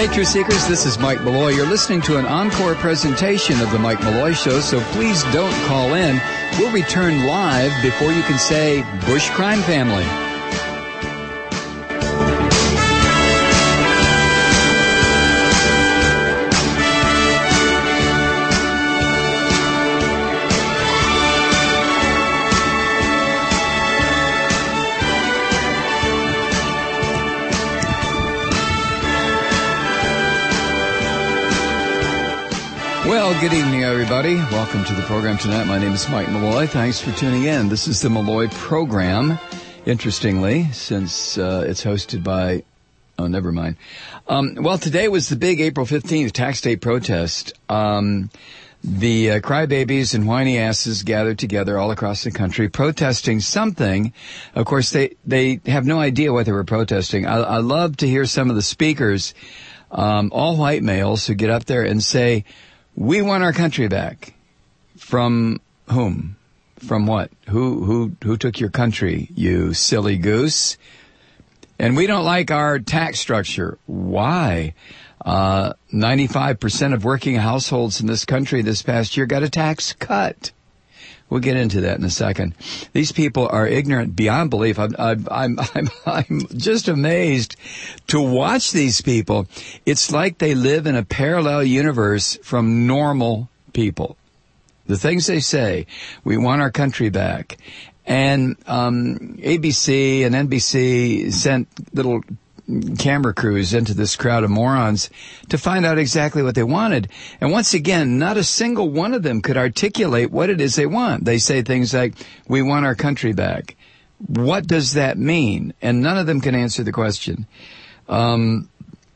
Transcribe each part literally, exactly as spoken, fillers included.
Hey, Truth Seekers, this is Mike Malloy. You're listening to an encore presentation of The Mike Malloy Show, so please don't call in. We'll return live before you can say Bush Crime Family. Well, good evening, everybody. Welcome to the program tonight. My name is Mike Malloy. Thanks for tuning in. This is the Malloy program, interestingly, since uh, it's hosted by... Oh, never mind. Um, well, today was the big April fifteenth tax day protest. Um, the uh, crybabies and whiny asses gathered together all across the country protesting something. Of course, they, they have no idea what they were protesting. I, I love to hear some of the speakers, um, all white males, who get up there and say... We want our country back. From whom? From what? Who, who, who took your country, you silly goose? And we don't like our tax structure. Why? Uh, ninety-five percent of working households in this country this past year got a tax cut. We'll get into that in a second. These people are ignorant beyond belief. I'm, I'm, I'm, I'm, I'm just amazed to watch these people. It's like they live in a parallel universe from normal people. The things they say, we want our country back. And um, A B C and N B C sent little camera crews into this crowd of morons to find out exactly what they wanted. And once again, not a single one of them could articulate what it is they want. They say things like, we want our country back. What does that mean? And none of them can answer the question. Um,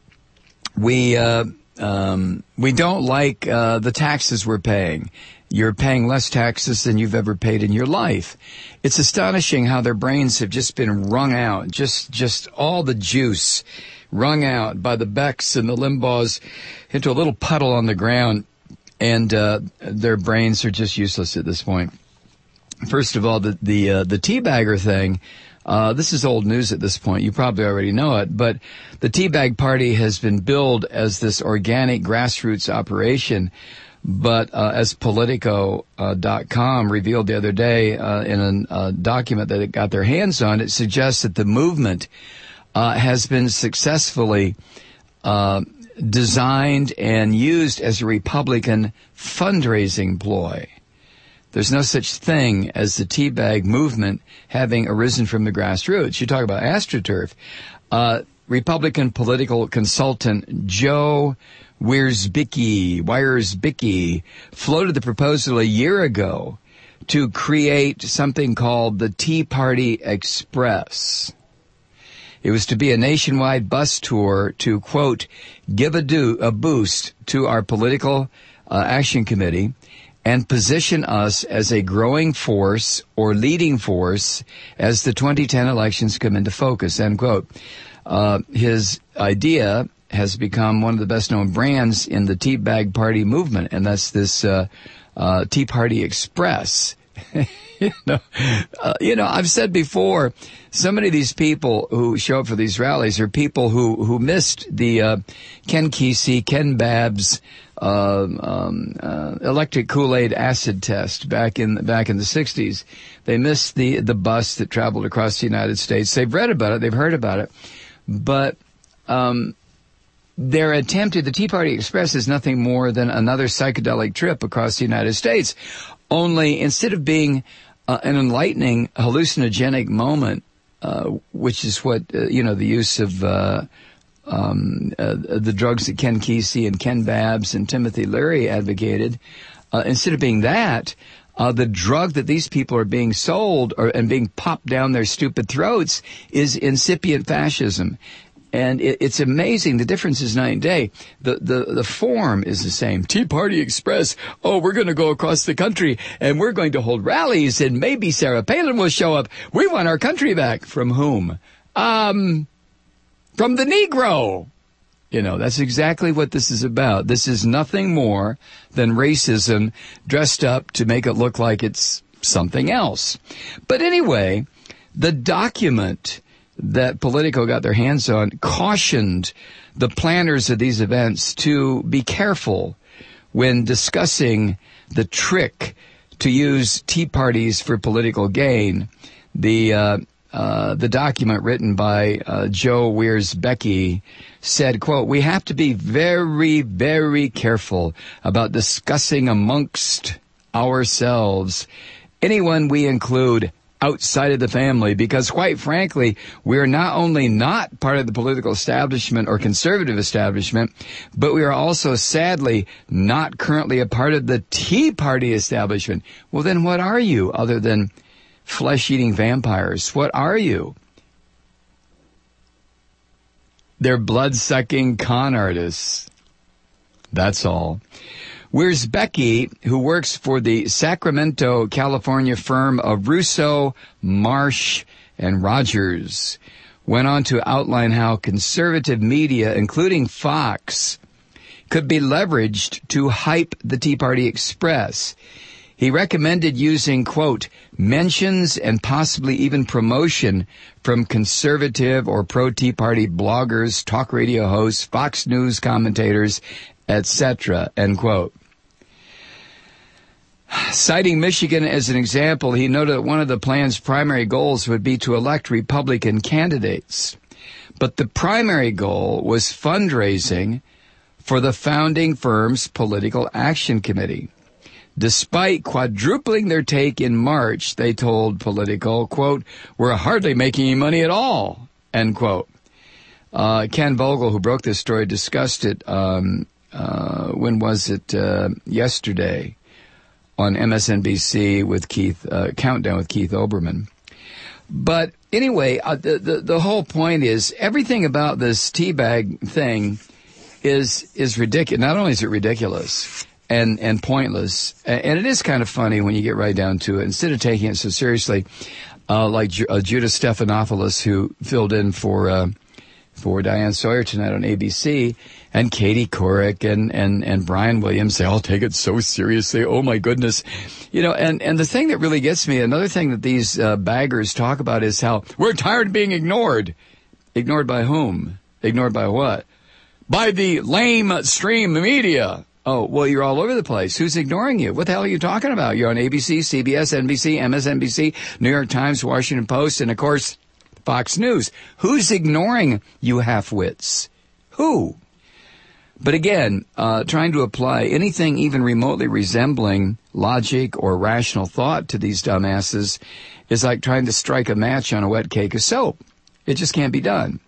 we, uh, um, we don't like, uh, the taxes we're paying. You're paying less taxes than you've ever paid in your life. It's astonishing how their brains have just been wrung out, just just all the juice wrung out by the Becks and the Limbaughs into a little puddle on the ground, and uh, their brains are just useless at this point. First of all, the the uh, the teabagger thing. Uh, this is old news at this point. You probably already know it, but the Teabag Party has been billed as this organic grassroots operation. But uh, as Politico dot com uh, revealed the other day uh, in a uh, document that it got their hands on, it suggests that the movement uh, has been successfully uh, designed and used as a Republican fundraising ploy. There's no such thing as the teabag movement having arisen from the grassroots. You talk about AstroTurf. Uh, Republican political consultant Joe Wiersbicki, Wiersbicki floated the proposal a year ago to create something called the Tea Party Express. It was to be a nationwide bus tour to, quote, give a, do, a boost to our political uh, action committee and position us as a growing force or leading force as the twenty ten elections come into focus, end quote. Uh, his idea has become one of the best-known brands in the Teabag Party movement, and that's this uh, uh, Tea Party Express. you know, uh, you know, I've said before, so many of these people who show up for these rallies are people who who missed the uh, Ken Kesey, Ken Babs uh, um, uh, electric Kool-Aid acid test back in back in the sixties. They missed the the bus that traveled across the United States. They've read about it, they've heard about it, but um, their attempt at the Tea Party Express is nothing more than another psychedelic trip across the United States. Only instead of being uh, an enlightening, hallucinogenic moment, uh, which is what, uh, you know, the use of uh, um, uh, the drugs that Ken Kesey and Ken Babs and Timothy Leary advocated, uh, instead of being that, uh, the drug that these people are being sold or, and being popped down their stupid throats is incipient fascism. And it, it's amazing. The difference is night and day. The, the, the form is the same. Tea Party Express. Oh, we're going to go across the country and we're going to hold rallies and maybe Sarah Palin will show up. We want our country back. From whom? Um, from the Negro. You know, that's exactly what this is about. This is nothing more than racism dressed up to make it look like it's something else. But anyway, the document that Politico got their hands on cautioned the planners of these events to be careful when discussing the trick to use tea parties for political gain. The uh, uh, the document written by uh, Joe Wiersbecki said, quote, "We have to be very, very careful about discussing amongst ourselves anyone we include outside of the family, because quite frankly, we are not only not part of the political establishment or conservative establishment, but we are also sadly not currently a part of the Tea Party establishment." Well, then what are you other than flesh-eating vampires? What are you? They're blood-sucking con artists. That's all. Wiersbecki, who works for the Sacramento, California firm of Russo, Marsh, and Rogers, went on to outline how conservative media, including Fox, could be leveraged to hype the Tea Party Express. He recommended using, quote, mentions and possibly even promotion from conservative or pro-Tea Party bloggers, talk radio hosts, Fox News commentators, et cetera, end quote. Citing Michigan as an example, he noted that one of the plan's primary goals would be to elect Republican candidates. But the primary goal was fundraising for the founding firm's Political Action Committee. Despite quadrupling their take in March, they told Politico, quote, "We're hardly making any money at all," end quote. Uh, Ken Vogel, who broke this story, discussed it, um, uh, when was it, uh, yesterday on M S N B C with Keith, uh, Countdown with Keith Olbermann. But anyway, uh, the, the, the whole point is everything about this teabag thing is, is ridiculous. Not only is it ridiculous and, and pointless, and it is kind of funny when you get right down to it. Instead of taking it so seriously, uh, like Ju- uh, Judah Stephanopoulos, who filled in for, uh, for Diane Sawyer tonight on A B C, and Katie Couric and, and, and Brian Williams say, "I'll take it so seriously. Oh my goodness." You know, and, and the thing that really gets me, another thing that these uh, baggers talk about is how we're tired of being ignored. Ignored by whom? Ignored by what? By the lame stream media. Oh, well, you're all over the place. Who's ignoring you? What the hell are you talking about? You're on A B C, C B S, N B C, M S N B C, New York Times, Washington Post, and of course, Fox News. Who's ignoring you half-wits? Who? But again, uh, trying to apply anything even remotely resembling logic or rational thought to these dumbasses is like trying to strike a match on a wet cake of soap. It just can't be done.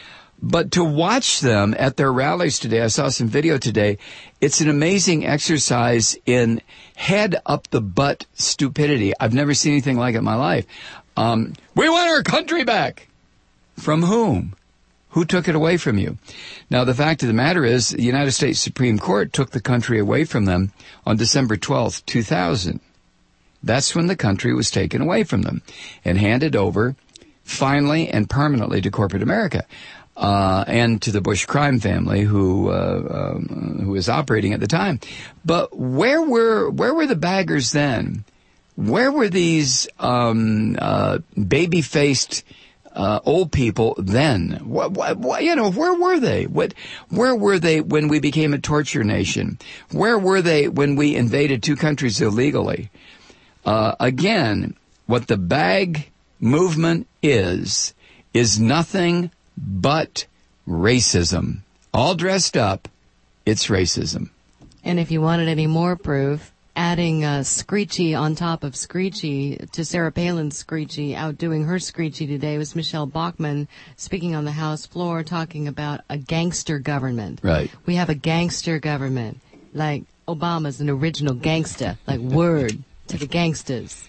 But to watch them at their rallies today, I saw some video today, it's an amazing exercise in head-up-the-butt stupidity. I've never seen anything like it in my life. Um, we want our country back. From whom? Who took it away from you? Now, the fact of the matter is, the United States Supreme Court took the country away from them on December twelfth, two thousand. That's when the country was taken away from them and handed over finally and permanently to corporate America. Uh, and to the Bush crime family who, uh, um, who was operating at the time. But where were, where were the baggers then? Where were these, um, uh, baby-faced, uh, old people then? What, what, what, you know, where were they? What, where were they when we became a torture nation? Where were they when we invaded two countries illegally? Uh, again, what the bag movement is, is nothing but racism. All dressed up, it's racism. And if you wanted any more proof, adding uh, Screechy on top of Screechy to Sarah Palin's Screechy, outdoing her Screechy today was Michelle Bachmann speaking on the House floor talking about a gangster government. Right. We have a gangster government. Like Obama's an original gangster. Like word to the gangsters.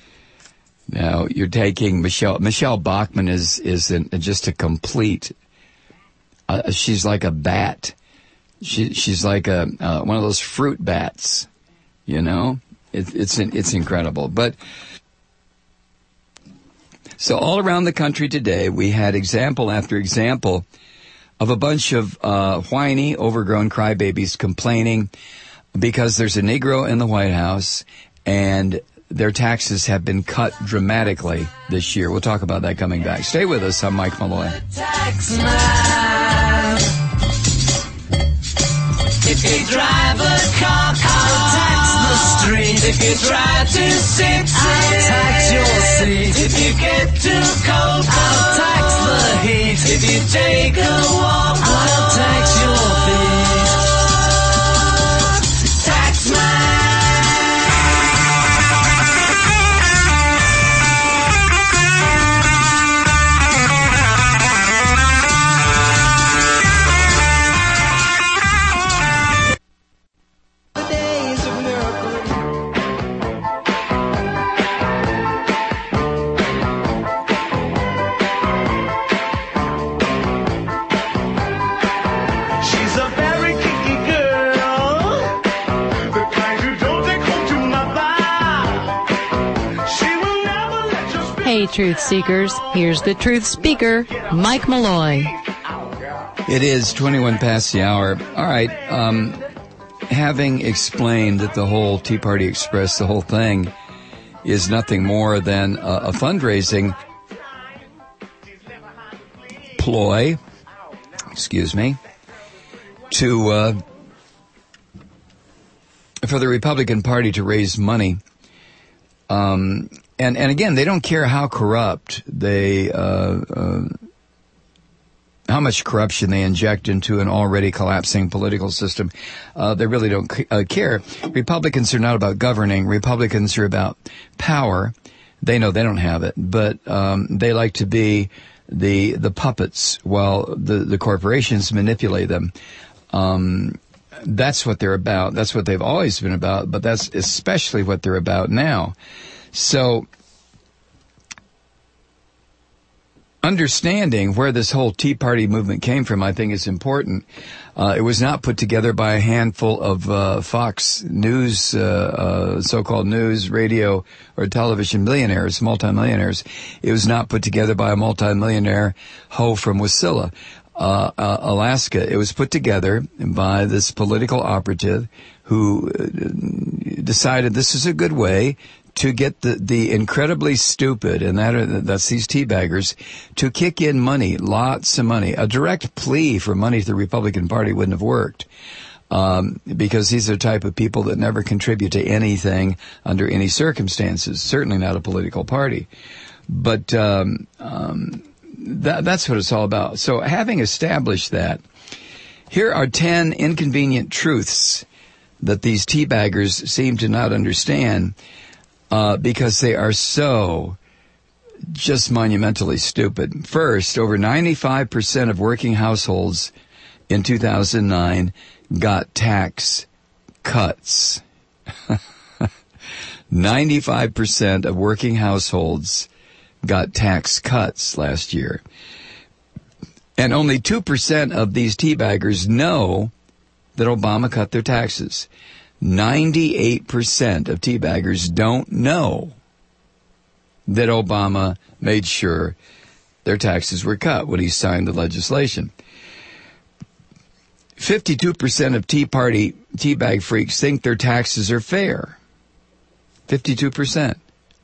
Now, you're taking Michelle, Michelle Bachmann is, is an, just a complete, uh, she's like a bat. She, she's like a, uh, one of those fruit bats, you know? It, it's, it's incredible. But, so all around the country today, we had example after example of a bunch of, uh, whiny, overgrown crybabies complaining because there's a Negro in the White House and their taxes have been cut dramatically this year. We'll talk about that coming back. Stay with us. I'm Mike Malloy. Tax man. If you drive a car, I'll tax the street. If you try to sit, I'll tax your seat. If you get too cold, I'll tax the heat. If you take a walk, I'll tax your feet. Tax man. Hey, truth seekers, here's the truth speaker, Mike Malloy. It is twenty-one past the hour. All right. Um, having explained that the whole Tea Party Express, the whole thing, is nothing more than a, a fundraising ploy, excuse me, to uh, for the Republican Party to raise money. Um, and, and again, they don't care how corrupt they, uh, uh, how much corruption they inject into an already collapsing political system. Uh, they really don't c- uh, care. Republicans are not about governing. Republicans are about power. They know they don't have it, but, um, they like to be the, the puppets while the, the corporations manipulate them. Um, that's what they're about. That's what they've always been about, but that's especially what they're about now. So, understanding where this whole Tea Party movement came from, I think, is important. Uh, it was not put together by a handful of uh, Fox News, uh, uh, so-called news, radio, or television millionaires, multimillionaires. It was not put together by a multimillionaire hoe from Wasilla, uh, uh, Alaska. It was put together by this political operative who uh, decided this is a good way to get the, the incredibly stupid, and that are, that's these teabaggers, to kick in money, lots of money. A direct plea for money to the Republican Party wouldn't have worked, um, because these are the type of people that never contribute to anything under any circumstances, certainly not a political party. But um, um, that, that's what it's all about. So having established that, here are ten inconvenient truths that these teabaggers seem to not understand, Uh, because they are so just monumentally stupid. First, over ninety-five percent of working households in two thousand nine got tax cuts. ninety-five percent of working households got tax cuts last year. And only two percent of these teabaggers know that Obama cut their taxes. ninety-eight percent of teabaggers don't know that Obama made sure their taxes were cut when he signed the legislation. fifty-two percent of Tea Party teabag freaks think their taxes are fair. fifty-two percent.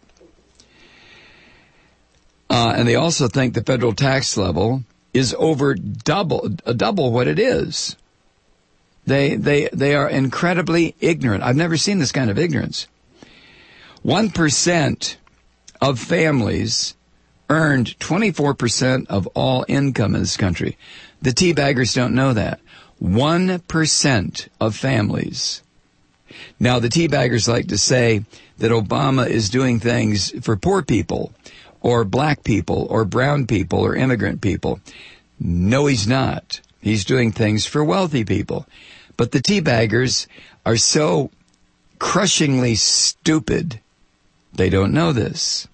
Uh, and they also think the federal tax level is over double, uh, double what it is. They, they, they are incredibly ignorant. I've never seen this kind of ignorance. One percent of families earned twenty-four percent of all income in this country. The teabaggers don't know that. One percent of families. Now, the teabaggers like to say that Obama is doing things for poor people, or black people, or brown people, or immigrant people. No, he's not. He's doing things for wealthy people. But the teabaggers are so crushingly stupid, they don't know this.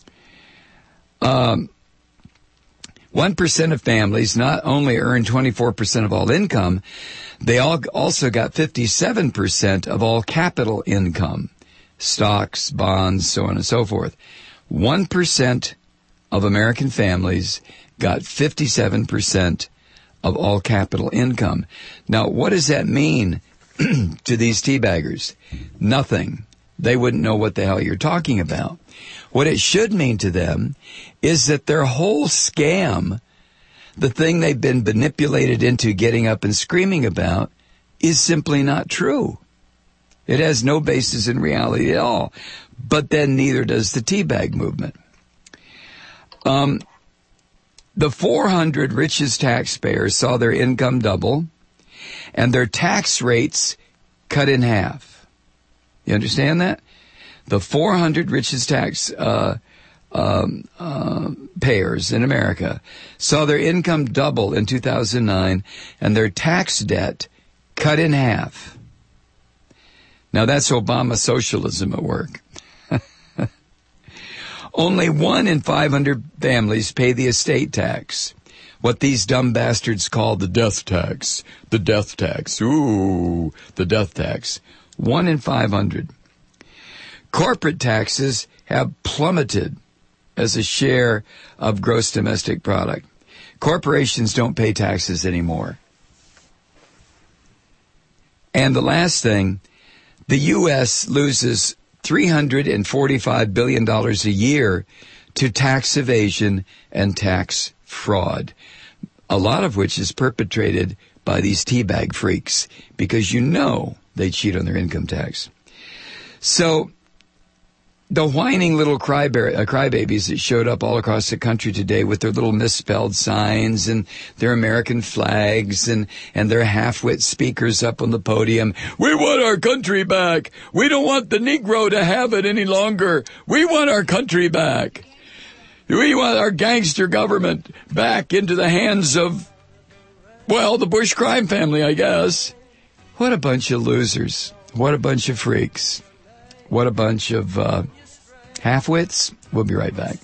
Um, one percent of families not only earn twenty-four percent of all income, they all also got fifty-seven percent of all capital income, stocks, bonds, so on and so forth. one percent of American families got fifty-seven percent of all capital income. Now, what does that mean to these teabaggers? Nothing. they wouldn't know what the hell you're talking about. What it should mean to them is that their whole scam, the thing they've been manipulated into getting up and screaming about, is simply not true. It has no basis in reality at all. But then neither does the teabag movement. Um, the four hundred richest taxpayers saw their income double and their tax rates cut in half. You understand that? The four hundred richest tax uh, um, uh, payers in America saw their income double in two thousand nine and their tax debt cut in half. Now that's Obama socialism at work. Only one in five hundred families pay the estate tax, what these dumb bastards call the death tax. The death tax. Ooh, the death tax. One in five hundred. Corporate taxes have plummeted as a share of gross domestic product. Corporations don't pay taxes anymore. And the last thing, the U S loses three hundred forty-five billion dollars a year to tax evasion and tax fraud, a lot of which is perpetrated by these teabag freaks because you know they cheat on their income tax. So the whining little cryber- uh, crybabies that showed up all across the country today with their little misspelled signs and their American flags and, and their half-wit speakers up on the podium. We want our country back. We don't want the Negro to have it any longer. We want our country back. We want our gangster government back into the hands of, well, the Bush crime family, I guess. What a bunch of losers. What a bunch of freaks. What a bunch of uh, half-wits. We'll be right back.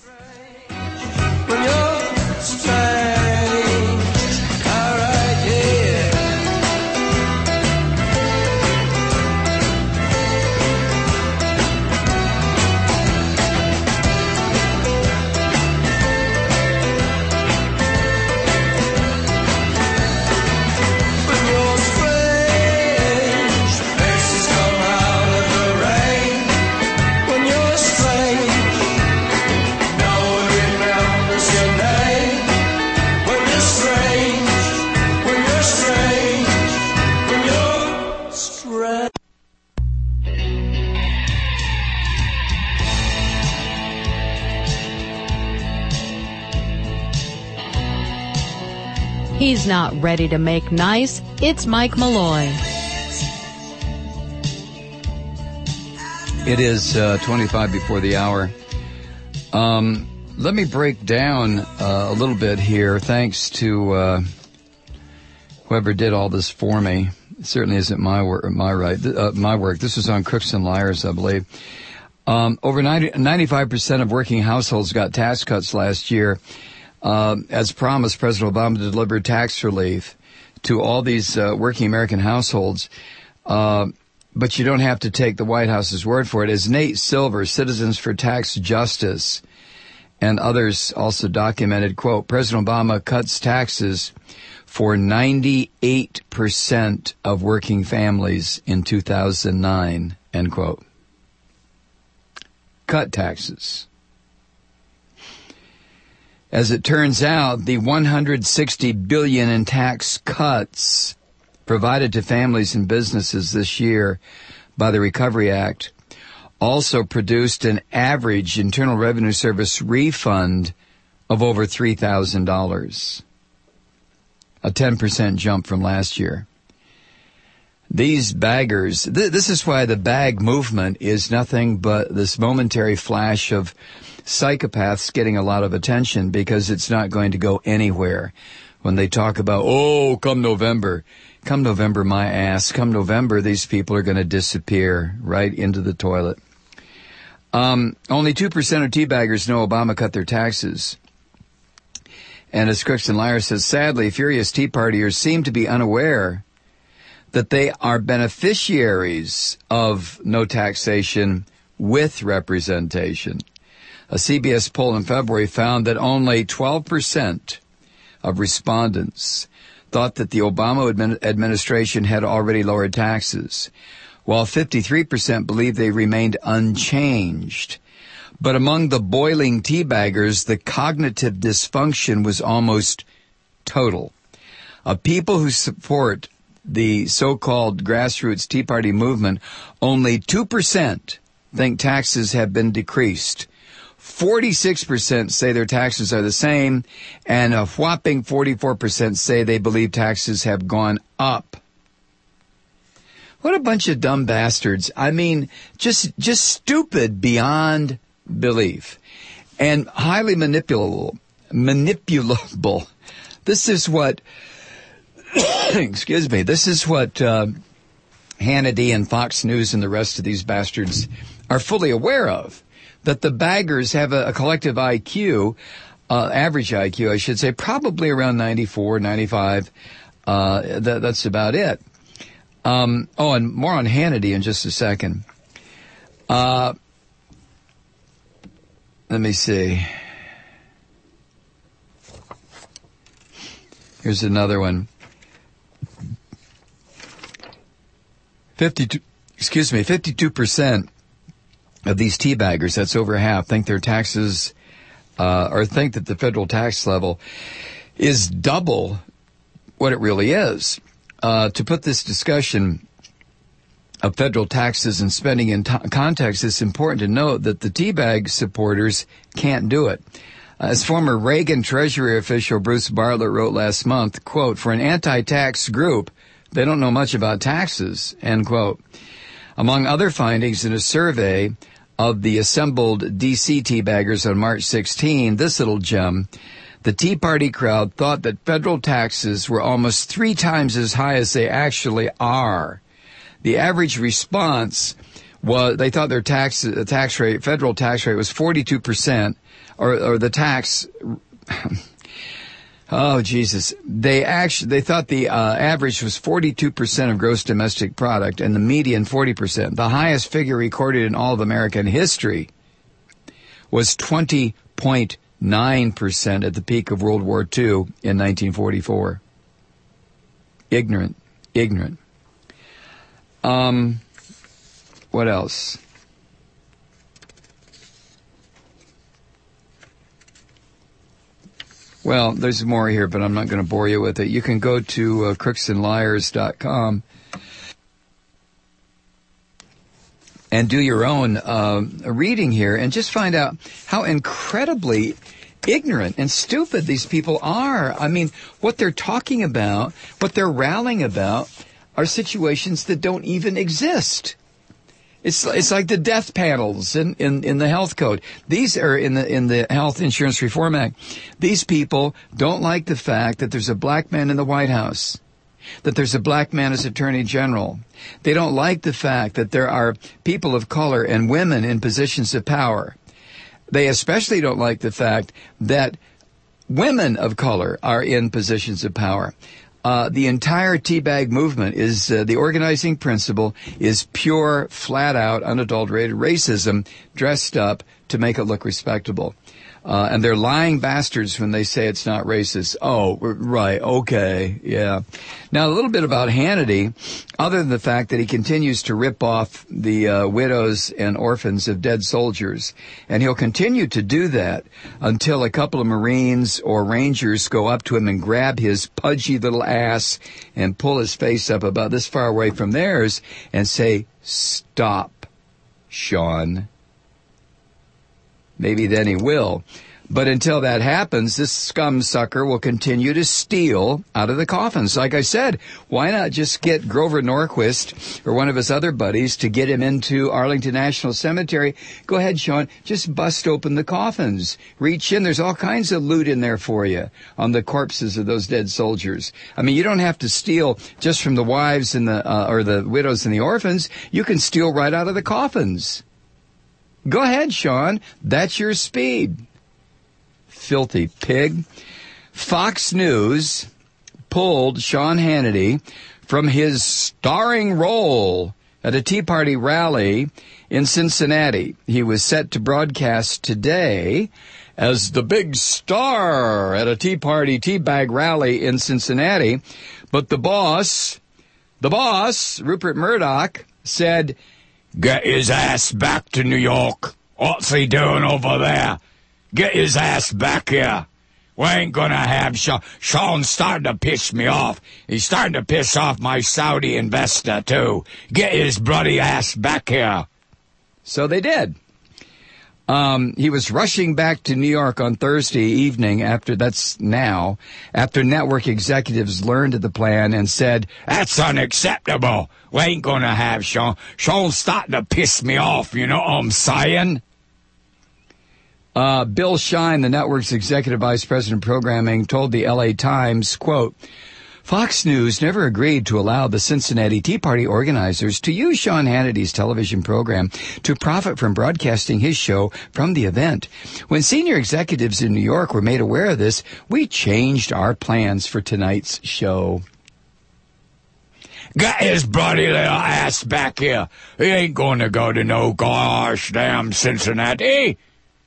He's not ready to make nice. It's Mike Malloy. It is uh, twenty-five before the hour. Um, let me break down uh, a little bit here. Thanks to uh, whoever did all this for me. It certainly isn't my work. My right. Uh, my work. This was on Crooks and Liars, I believe. Um, over ninety, ninety-five percent of working households got tax cuts last year. Uh, as promised, President Obama delivered tax relief to all these uh, working American households. Uh, but you don't have to take the White House's word for it. As Nate Silver, Citizens for Tax Justice, and others also documented, quote, President Obama cuts taxes for ninety-eight percent of working families in two thousand nine, end quote. Cut taxes. As it turns out, the one hundred sixty billion dollars in tax cuts provided to families and businesses this year by the Recovery Act also produced an average Internal Revenue Service refund of over three thousand dollars, a ten percent jump from last year. These baggers, th- this is why the bag movement is nothing but this momentary flash of psychopaths getting a lot of attention because it's not going to go anywhere. When they talk about, oh, come November, come November, my ass, come November, these people are going to disappear right into the toilet. Um, only two percent of teabaggers know Obama cut their taxes. And as Crooks and Liars says, sadly, furious Tea Partiers seem to be unaware that they are beneficiaries of no taxation with representation. A C B S poll in February found that only twelve percent of respondents thought that the Obama admin- administration had already lowered taxes, while fifty-three percent believe they remained unchanged. But among the boiling teabaggers, the cognitive dysfunction was almost total. Of people who support the so-called grassroots Tea Party movement, only two percent think taxes have been decreased. forty-six percent say their taxes are the same, and a whopping forty-four percent say they believe taxes have gone up. What a bunch of dumb bastards. I mean, just just stupid beyond belief and highly manipulable. Manipulable. This is what, excuse me, this is what uh, Hannity and Fox News and the rest of these bastards are fully aware of, that the baggers have a, a collective I Q, uh, average I Q, I should say, probably around ninety-four, ninety-five. Uh, that, that's about it. Um, oh, and more on Hannity in just a second. Uh, let me see. Here's another one. fifty-two, excuse me, fifty-two percent of these teabaggers, that's over half, think their taxes, uh, or think that the federal tax level is double what it really is. Uh, to put this discussion of federal taxes and spending in t- context, it's important to note that the teabag supporters can't do it. As former Reagan Treasury official Bruce Bartlett wrote last month, quote, for an anti-tax group, they don't know much about taxes, end quote. Among other findings in a survey of the assembled D C teabaggers on March sixteenth, this little gem, the Tea Party crowd thought that federal taxes were almost three times as high as they actually are. The average response was they thought their tax the tax rate, federal tax rate, was forty-two percent, or or the tax. Oh Jesus! They actually they thought the uh, average was forty-two percent of gross domestic product, and the median forty percent. The highest figure recorded in all of American history was twenty point nine percent at the peak of World War Two in nineteen forty-four. Ignorant, ignorant. Um, what else? Well, there's more here, but I'm not going to bore you with it. You can go to uh, crooks and liars dot com and do your own uh, reading here and just find out how incredibly ignorant and stupid these people are. I mean, what they're talking about, what they're rallying about, are situations that don't even exist. It's it's like the death panels in, in, in the health code. These are in the in the Health Insurance Reform Act. These people don't like the fact that there's a black man in the White House, that there's a black man as Attorney General. They don't like the fact that there are people of color and women in positions of power. They especially don't like the fact that women of color are in positions of power. Uh, the entire teabag movement is, uh, the organizing principle is pure, flat-out, unadulterated racism dressed up to make it look respectable. Uh, and they're lying bastards when they say it's not racist. Oh, right, okay, yeah. Now, a little bit about Hannity, other than the fact that he continues to rip off the uh, widows and orphans of dead soldiers. And he'll continue to do that until a couple of Marines or Rangers go up to him and grab his pudgy little ass and pull his face up about this far away from theirs and say, "Stop, Sean." Maybe then he will. But until that happens, this scum sucker will continue to steal out of the coffins. Like I said, why not just get Grover Norquist or one of his other buddies to get him into Arlington National Cemetery? Go ahead, Sean. Just bust open the coffins. Reach in. There's all kinds of loot in there for you on the corpses of those dead soldiers. I mean, you don't have to steal just from the wives and the uh, or the widows and the orphans. You can steal right out of the coffins. Go ahead, Sean. That's your speed. Filthy pig. Fox News pulled Sean Hannity from his starring role at a Tea Party rally in Cincinnati. He was set to broadcast today as the big star at a Tea Party teabag rally in Cincinnati. But the boss, the boss, Rupert Murdoch, said, "Get his ass back to New York. What's he doing over there? Get his ass back here. We ain't gonna have Sean. Sean's starting to piss me off. He's starting to piss off my Saudi investor, too. Get his bloody ass back here." So they did. Um, he was rushing back to New York on Thursday evening after, that's now, after network executives learned of the plan and said, "That's unacceptable. We ain't gonna have Sean. Sean's starting to piss me off, you know what I'm saying?" Uh, Bill Shine, the network's executive vice president of programming, told the L A Times, quote, "Fox News never agreed to allow the Cincinnati Tea Party organizers to use Sean Hannity's television program to profit from broadcasting his show from the event. When senior executives in New York were made aware of this, we changed our plans for tonight's show." Get his bloody little ass back here. He ain't going to go to no gosh damn Cincinnati.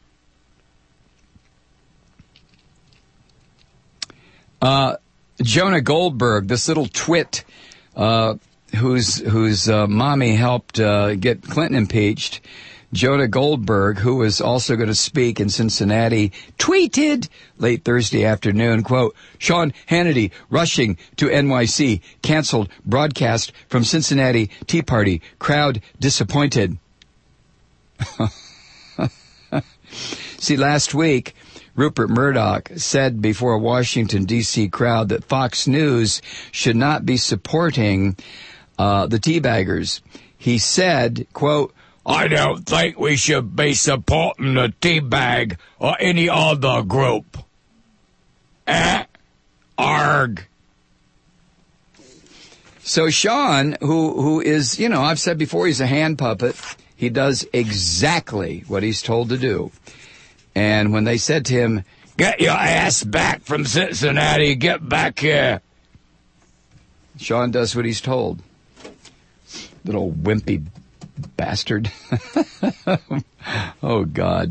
Uh... Jonah Goldberg, this little twit, uh, whose whose uh, mommy helped uh, get Clinton impeached, Jonah Goldberg, who was also going to speak in Cincinnati, tweeted late Thursday afternoon, quote, "Sean Hannity rushing to N Y C, canceled broadcast from Cincinnati Tea Party, crowd disappointed." See, last week, Rupert Murdoch said before a Washington, D C crowd that Fox News should not be supporting uh, the teabaggers. He said, quote, "I don't think we should be supporting the teabag or any other group." Eh? Arg. So Sean, who who is, you know, I've said before, he's a hand puppet. He does exactly what he's told to do. And when they said to him, "Get your ass back from Cincinnati, get back here," Sean does what he's told. Little wimpy bastard. Oh, God.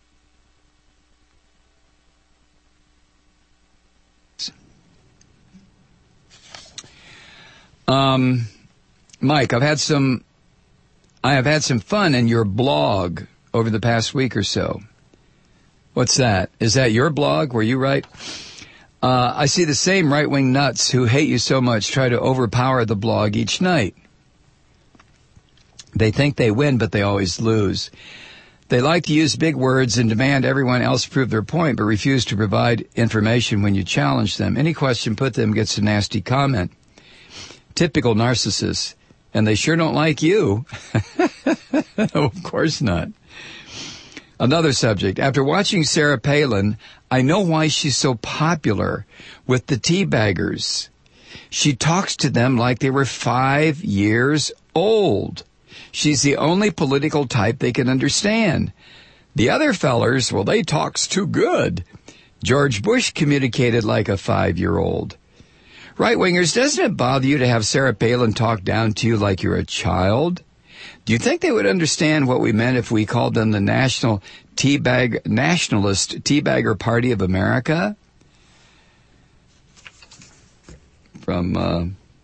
Um, Mike, I've had some, I have had some fun in your blog over the past week or so. What's that? Is that your blog where you write? Uh, I see the same right-wing nuts who hate you so much try to overpower the blog each night. They think they win, but they always lose. They like to use big words and demand everyone else prove their point, but refuse to provide information when you challenge them. Any question put to them gets a nasty comment. Typical narcissists. And they sure don't like you. Of course not. Another subject. After watching Sarah Palin, I know why she's so popular with the teabaggers. She talks to them like they were five years old. She's the only political type they can understand. The other fellers, well, they talks too good. George Bush communicated like a five-year-old. Right-wingers, doesn't it bother you to have Sarah Palin talk down to you like you're a child? Do you think they would understand what we meant if we called them the National Teabag Nationalist Teabagger Party of America? From uh,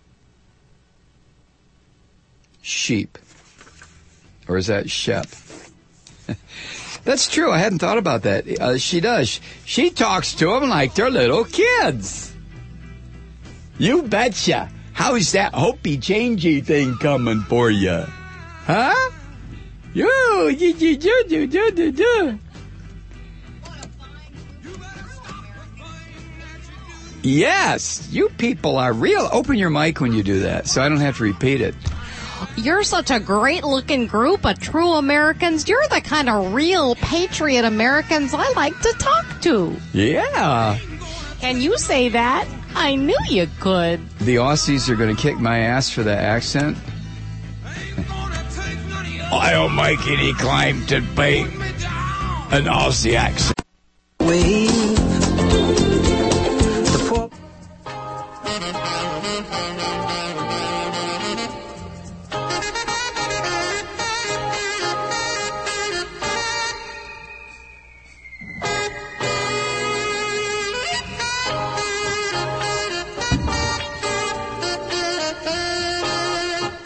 Sheep. Or is that Shep? That's true. I hadn't thought about that. Uh, she does. She talks to them like they're little kids. You betcha. How's that hopey-changey thing coming for you? Huh? You, you, you, you, you, you, you. Yes, you people are real. Open your mic when you do that, so I don't have to repeat it. You're such a great-looking group of true Americans. You're the kind of real patriot Americans I like to talk to. Yeah. Can you say that? I knew you could. The Aussies are going to kick my ass for that accent. I don't make any claim to be an Aussie accent. Wave. The poor...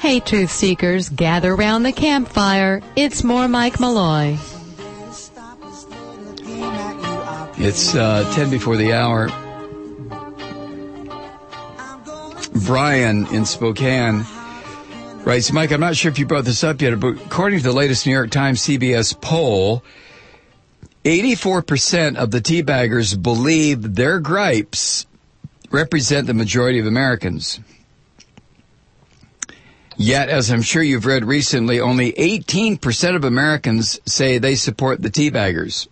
Hey, truth seekers, gather round the campfire. It's more Mike Malloy. It's uh, ten before the hour. Brian in Spokane writes, Mike, I'm not sure if you brought this up yet, but according to the latest New York Times C B S poll, eighty-four percent of the teabaggers believe their gripes represent the majority of Americans. Yet, as I'm sure you've read recently, only eighteen percent of Americans say they support the teabaggers.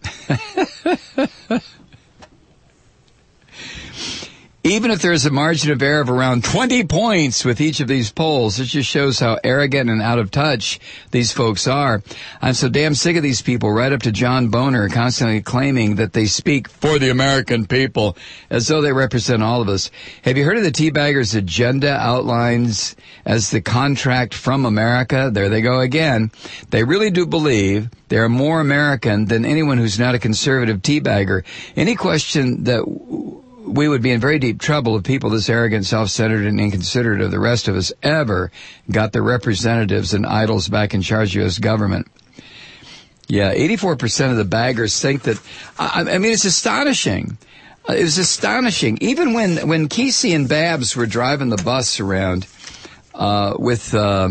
Even if there's a margin of error of around twenty points with each of these polls, it just shows how arrogant and out of touch these folks are. I'm so damn sick of these people, right up to John Boner, constantly claiming that they speak for the American people, as though they represent all of us. Have you heard of the Teabaggers' agenda outlines as the contract from America? There they go again. They really do believe they are more American than anyone who's not a conservative teabagger. Any question that we would be in very deep trouble if people this arrogant, self-centered, and inconsiderate of the rest of us ever got their representatives and idols back in charge of U S government. Yeah, eighty-four percent of the baggers think that, I, I mean, it's astonishing. It was astonishing. Even when, when Kesey and Babs were driving the bus around uh, with, uh,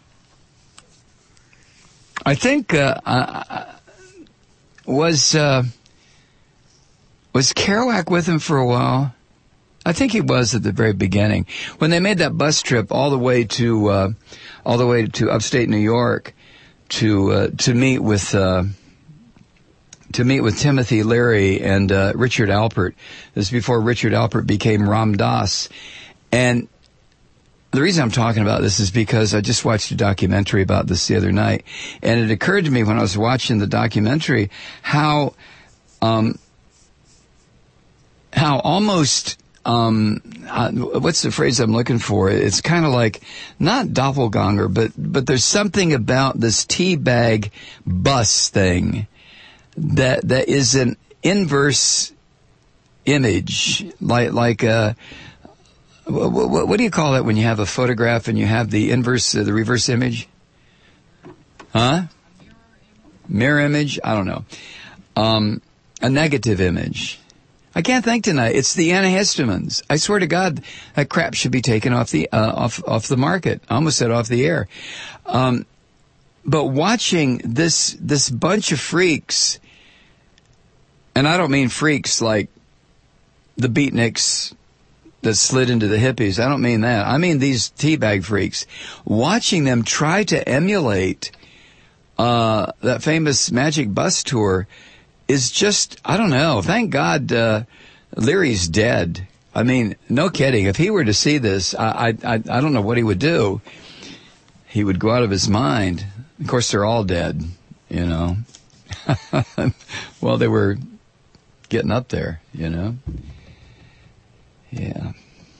I think, uh, uh, was... Uh, Was Kerouac with him for a while? I think he was at the very beginning. When they made that bus trip all the way to, uh, all the way to upstate New York to, uh, to meet with, uh, to meet with Timothy Leary and, uh, Richard Alpert. This is before Richard Alpert became Ram Dass. And the reason I'm talking about this is because I just watched a documentary about this the other night. And it occurred to me when I was watching the documentary how, um, how almost, um, uh, what's the phrase I'm looking for? It's kind of like, not doppelganger, but, but there's something about this teabag bus thing that, that is an inverse image, like, like, uh, what, what do you call that when you have a photograph and you have the inverse, uh, the reverse image? Huh? Mirror image? I don't know. Um, a negative image. I can't think tonight. It's the antihistamines. I swear to God, that crap should be taken off the uh, off off the market. I almost said off the air. Um, but watching this this bunch of freaks, and I don't mean freaks like the beatniks that slid into the hippies. I don't mean that. I mean these teabag freaks. Watching them try to emulate uh, that famous Magic Bus tour is just, I don't know. Thank God uh, Leary's dead. I mean, no kidding. If he were to see this, I, I, I don't know what he would do. He would go out of his mind. Of course, they're all dead, you know. Well, they were getting up there, you know. Yeah.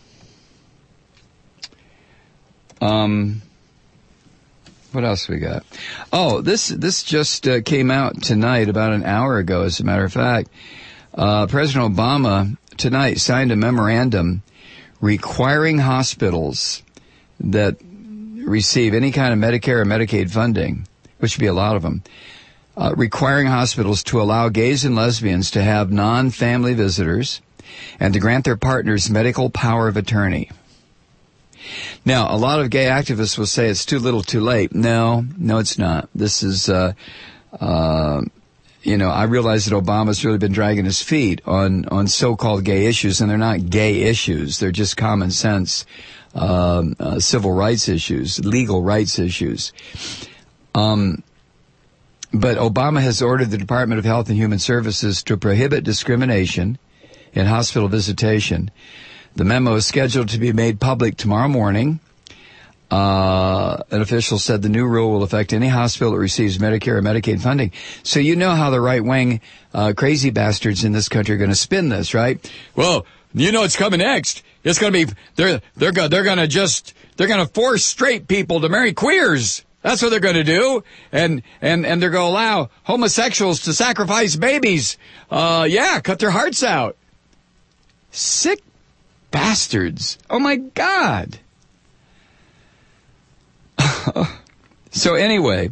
Um... What else we got? Oh, this this just uh, came out tonight, about an hour ago, as a matter of fact. Uh, President Obama tonight signed a memorandum requiring hospitals that receive any kind of Medicare or Medicaid funding, which would be a lot of them, uh, requiring hospitals to allow gays and lesbians to have non-family visitors and to grant their partners medical power of attorney. Now, a lot of gay activists will say it's too little too late. No, no, it's not. This is, uh, uh, you know, I realize that Obama's really been dragging his feet on, on so-called gay issues, and they're not gay issues. They're just common sense, um, uh, civil rights issues, legal rights issues. Um, but Obama has ordered the Department of Health and Human Services to prohibit discrimination in hospital visitation. The memo is scheduled to be made public tomorrow morning. Uh, an official said the new rule will affect any hospital that receives Medicare or Medicaid funding. So you know how the right-wing uh, crazy bastards in this country are going to spin this, right? Well, you know what's coming next. It's going to be they're they're go, they're going to just they're going to force straight people to marry queers. That's what they're going to do, and and and they're going to allow homosexuals to sacrifice babies. Uh, yeah, cut their hearts out. Sick bastards. Oh, my God. So anyway,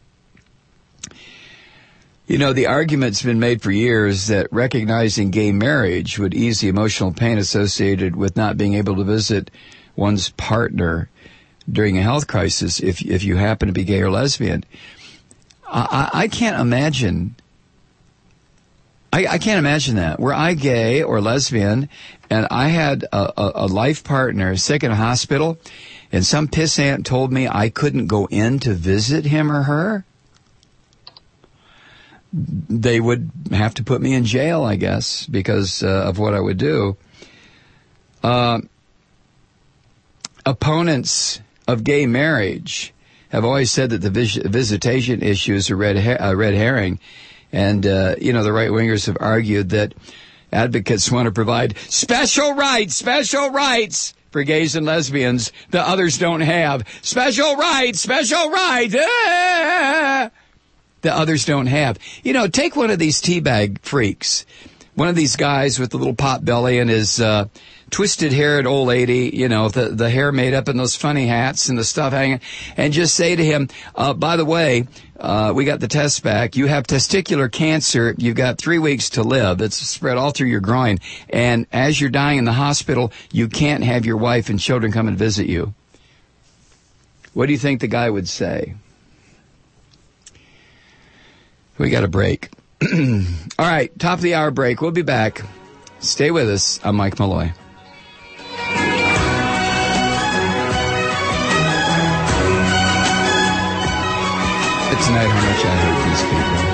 you know, the argument's been made for years that recognizing gay marriage would ease the emotional pain associated with not being able to visit one's partner during a health crisis if if you happen to be gay or lesbian. I, I can't imagine. I, I can't imagine that. Were I gay or lesbian and I had a, a, a life partner sick in a hospital and some pissant told me I couldn't go in to visit him or her, they would have to put me in jail, I guess, because uh, of what I would do. Uh, opponents of gay marriage have always said that the vis- visitation issue is a red, ha- a red herring. And, uh, you know, the right-wingers have argued that advocates want to provide special rights, special rights for gays and lesbians that others don't have. Special rights, special rights ah, that others don't have. You know, take one of these teabag freaks, one of these guys with the little pot belly and his uh, twisted-haired old lady, you know, the, the hair made up in those funny hats and the stuff hanging, and just say to him, uh, by the way, uh, we got the test back. You have testicular cancer. You've got three weeks to live. It's spread all through your groin. And as you're dying in the hospital, you can't have your wife and children come and visit you. What do you think the guy would say? We got a break. All right, top of the hour break. We'll be back. Stay with us. I'm Mike Malloy. Tonight, how much I hate these people.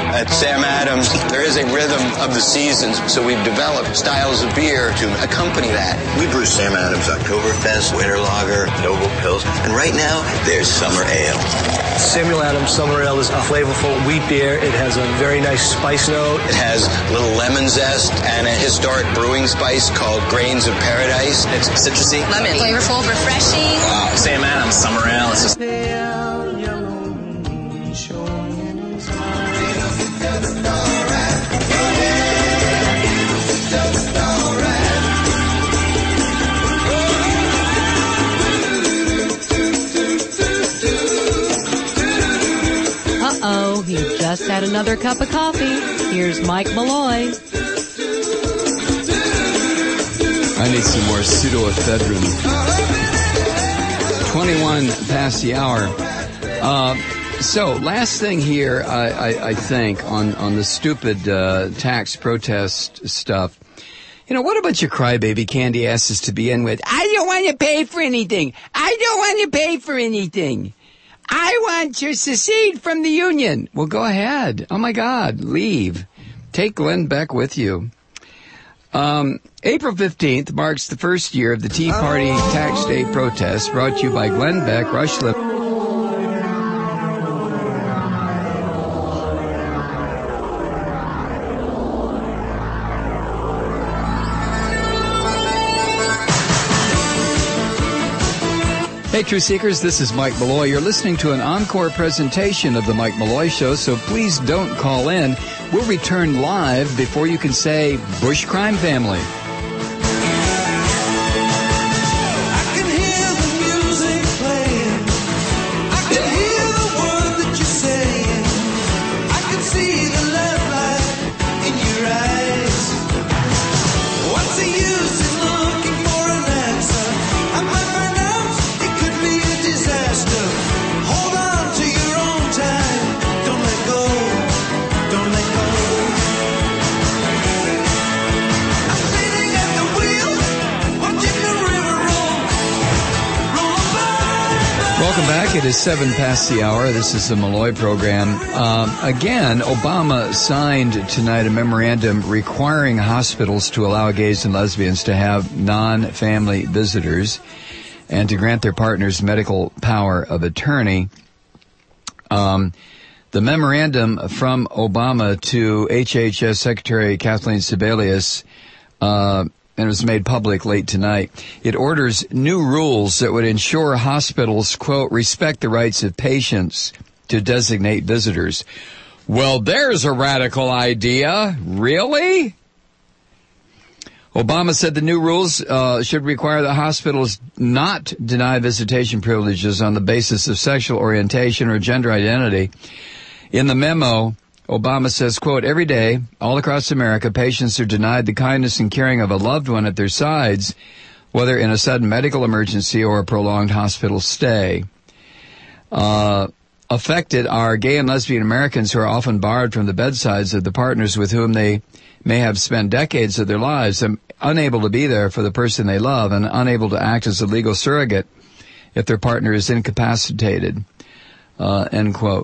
At Sam Adams, there is a rhythm of the seasons, so we've developed styles of beer to accompany that. We brew Sam Adams Oktoberfest, Winter Lager, Noble Pils, and right now, there's Summer Ale. Samuel Adams Summer Ale is a flavorful wheat beer. It has a very nice spice note. It has a little lemon zest and a historic brewing spice called Grains of Paradise. It's citrusy. Lemon. Flavorful, refreshing. Wow, Sam Adams Summer Ale. It's just... Uh-oh, he just had another cup of coffee. Here's Mike Malloy. I need some more pseudoephedrine. twenty-one past the hour. Uh, so, last thing here, I, I, I think, on, on the stupid uh, tax protest stuff. You know, what a bunch of crybaby candy asses to begin with. I don't want to pay for anything. I don't want to pay for anything. I want to secede from the union. Well, go ahead. Oh, my God. Leave. Take Glenn Beck with you. Um, April fifteenth marks the first year of the Tea Party Tax Day protest, brought to you by Glenn Beck, Rush Limbaugh. Hey, Truth Seekers, this is Mike Malloy. You're listening to an encore presentation of The Mike Malloy Show, so please don't call in. We'll return live before you can say Bush Crime Family. It is seven past the hour. This is the Malloy program. Um, again, Obama signed tonight a memorandum requiring hospitals to allow gays and lesbians to have non-family visitors and to grant their partners medical power of attorney. Um, the memorandum from Obama to H H S Secretary Kathleen Sebelius uh and it was made public late tonight. It orders new rules that would ensure hospitals, quote, respect the rights of patients to designate visitors. Well, there's a radical idea. Really? Obama said the new rules uh, should require that hospitals not deny visitation privileges on the basis of sexual orientation or gender identity. In the memo, Obama says, quote, every day, all across America, patients are denied the kindness and caring of a loved one at their sides, whether in a sudden medical emergency or a prolonged hospital stay. Uh, affected are gay and lesbian Americans who are often barred from the bedsides of the partners with whom they may have spent decades of their lives, and unable to be there for the person they love and unable to act as a legal surrogate if their partner is incapacitated, uh, end quote.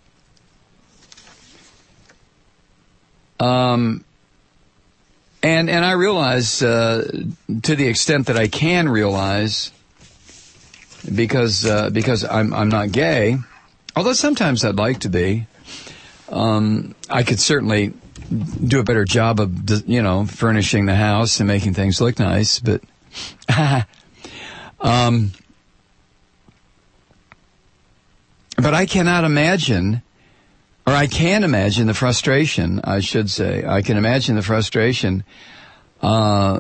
Um, and, and I realize, uh, to the extent that I can realize, because, uh, because I'm, I'm not gay, although sometimes I'd like to be, um, I could certainly do a better job of, you know, furnishing the house and making things look nice, but, um, but I cannot imagine Or I can imagine the frustration, I should say. I can imagine the frustration uh,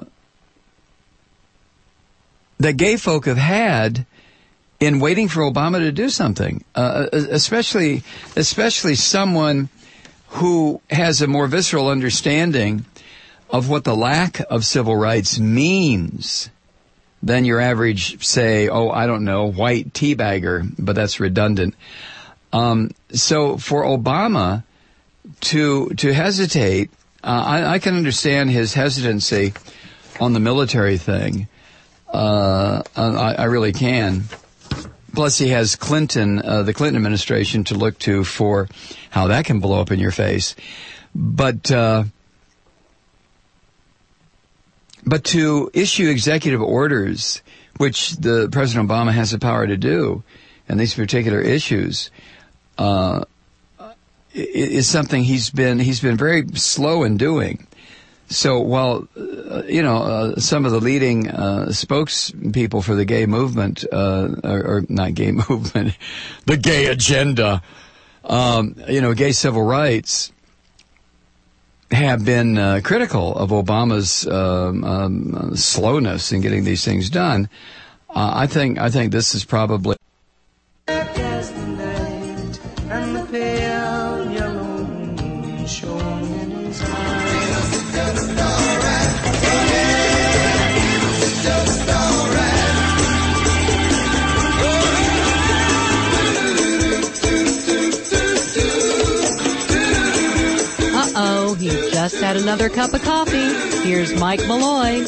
that gay folk have had in waiting for Obama to do something, uh, especially especially someone who has a more visceral understanding of what the lack of civil rights means than your average, say, oh, I don't know, white teabagger, but that's redundant. Um, so for Obama to to hesitate, uh, I, I can understand his hesitancy on the military thing. Uh, I, I really can. Plus, he has Clinton, uh, the Clinton administration to look to for how that can blow up in your face. But, uh, but to issue executive orders, which the President Obama has the power to do, and these particular issues, uh, is something he's been he's been very slow in doing. So while uh, you know uh, some of the leading uh, spokespeople for the gay movement, uh, or, or not gay movement, the gay agenda, um, you know, gay civil rights, have been uh, critical of Obama's um, um, slowness in getting these things done, uh, I think I think this is probably. Uh-oh, he just had another cup of coffee. Here's Mike Malloy.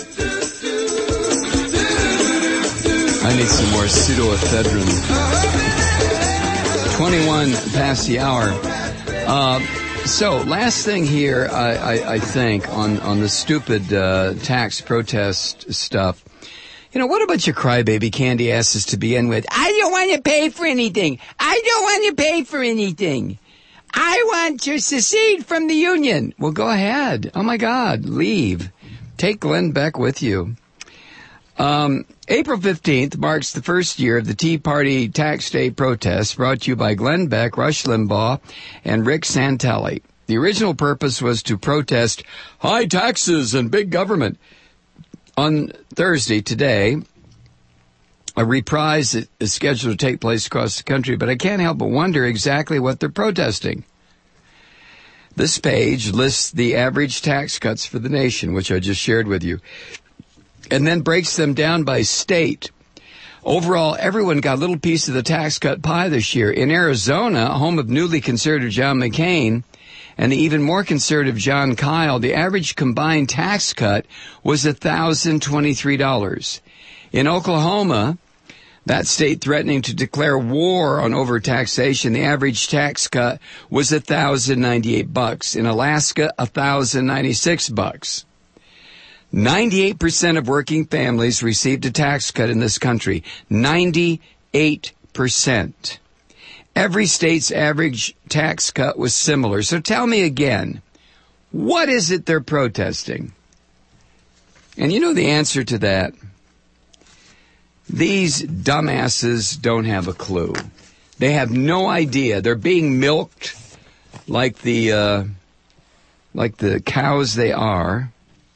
I need some more pseudoephedrine. twenty-one past the hour. Uh, so, last thing here, I, I, I think, on, on the stupid uh, tax protest stuff. You know, what about your crybaby candy asses to begin with? I don't want to pay for anything. I don't want to pay for anything. I want to secede from the union. Well, go ahead. Oh, my God. Leave. Take Glenn Beck with you. Um, April fifteenth marks the first year of the Tea Party Tax Day protests, brought to you by Glenn Beck, Rush Limbaugh, and Rick Santelli. The original purpose was to protest high taxes and big government. On Thursday, today, a reprise is scheduled to take place across the country, but I can't help but wonder exactly what they're protesting. This page lists the average tax cuts for the nation, which I just shared with you, and then breaks them down by state. Overall, everyone got a little piece of the tax cut pie this year. In Arizona, home of newly conservative John McCain and the even more conservative John Kyle, the average combined tax cut was one thousand twenty-three dollars. In Oklahoma, that state threatening to declare war on overtaxation, the average tax cut was one thousand ninety-eight bucks. In Alaska, one thousand ninety-six bucks. ninety-eight percent of working families received a tax cut in this country. ninety-eight percent. Every state's average tax cut was similar. So tell me again, what is it they're protesting? And you know the answer to that. These dumbasses don't have a clue. They have no idea. They're being milked like the uh, like the cows they are.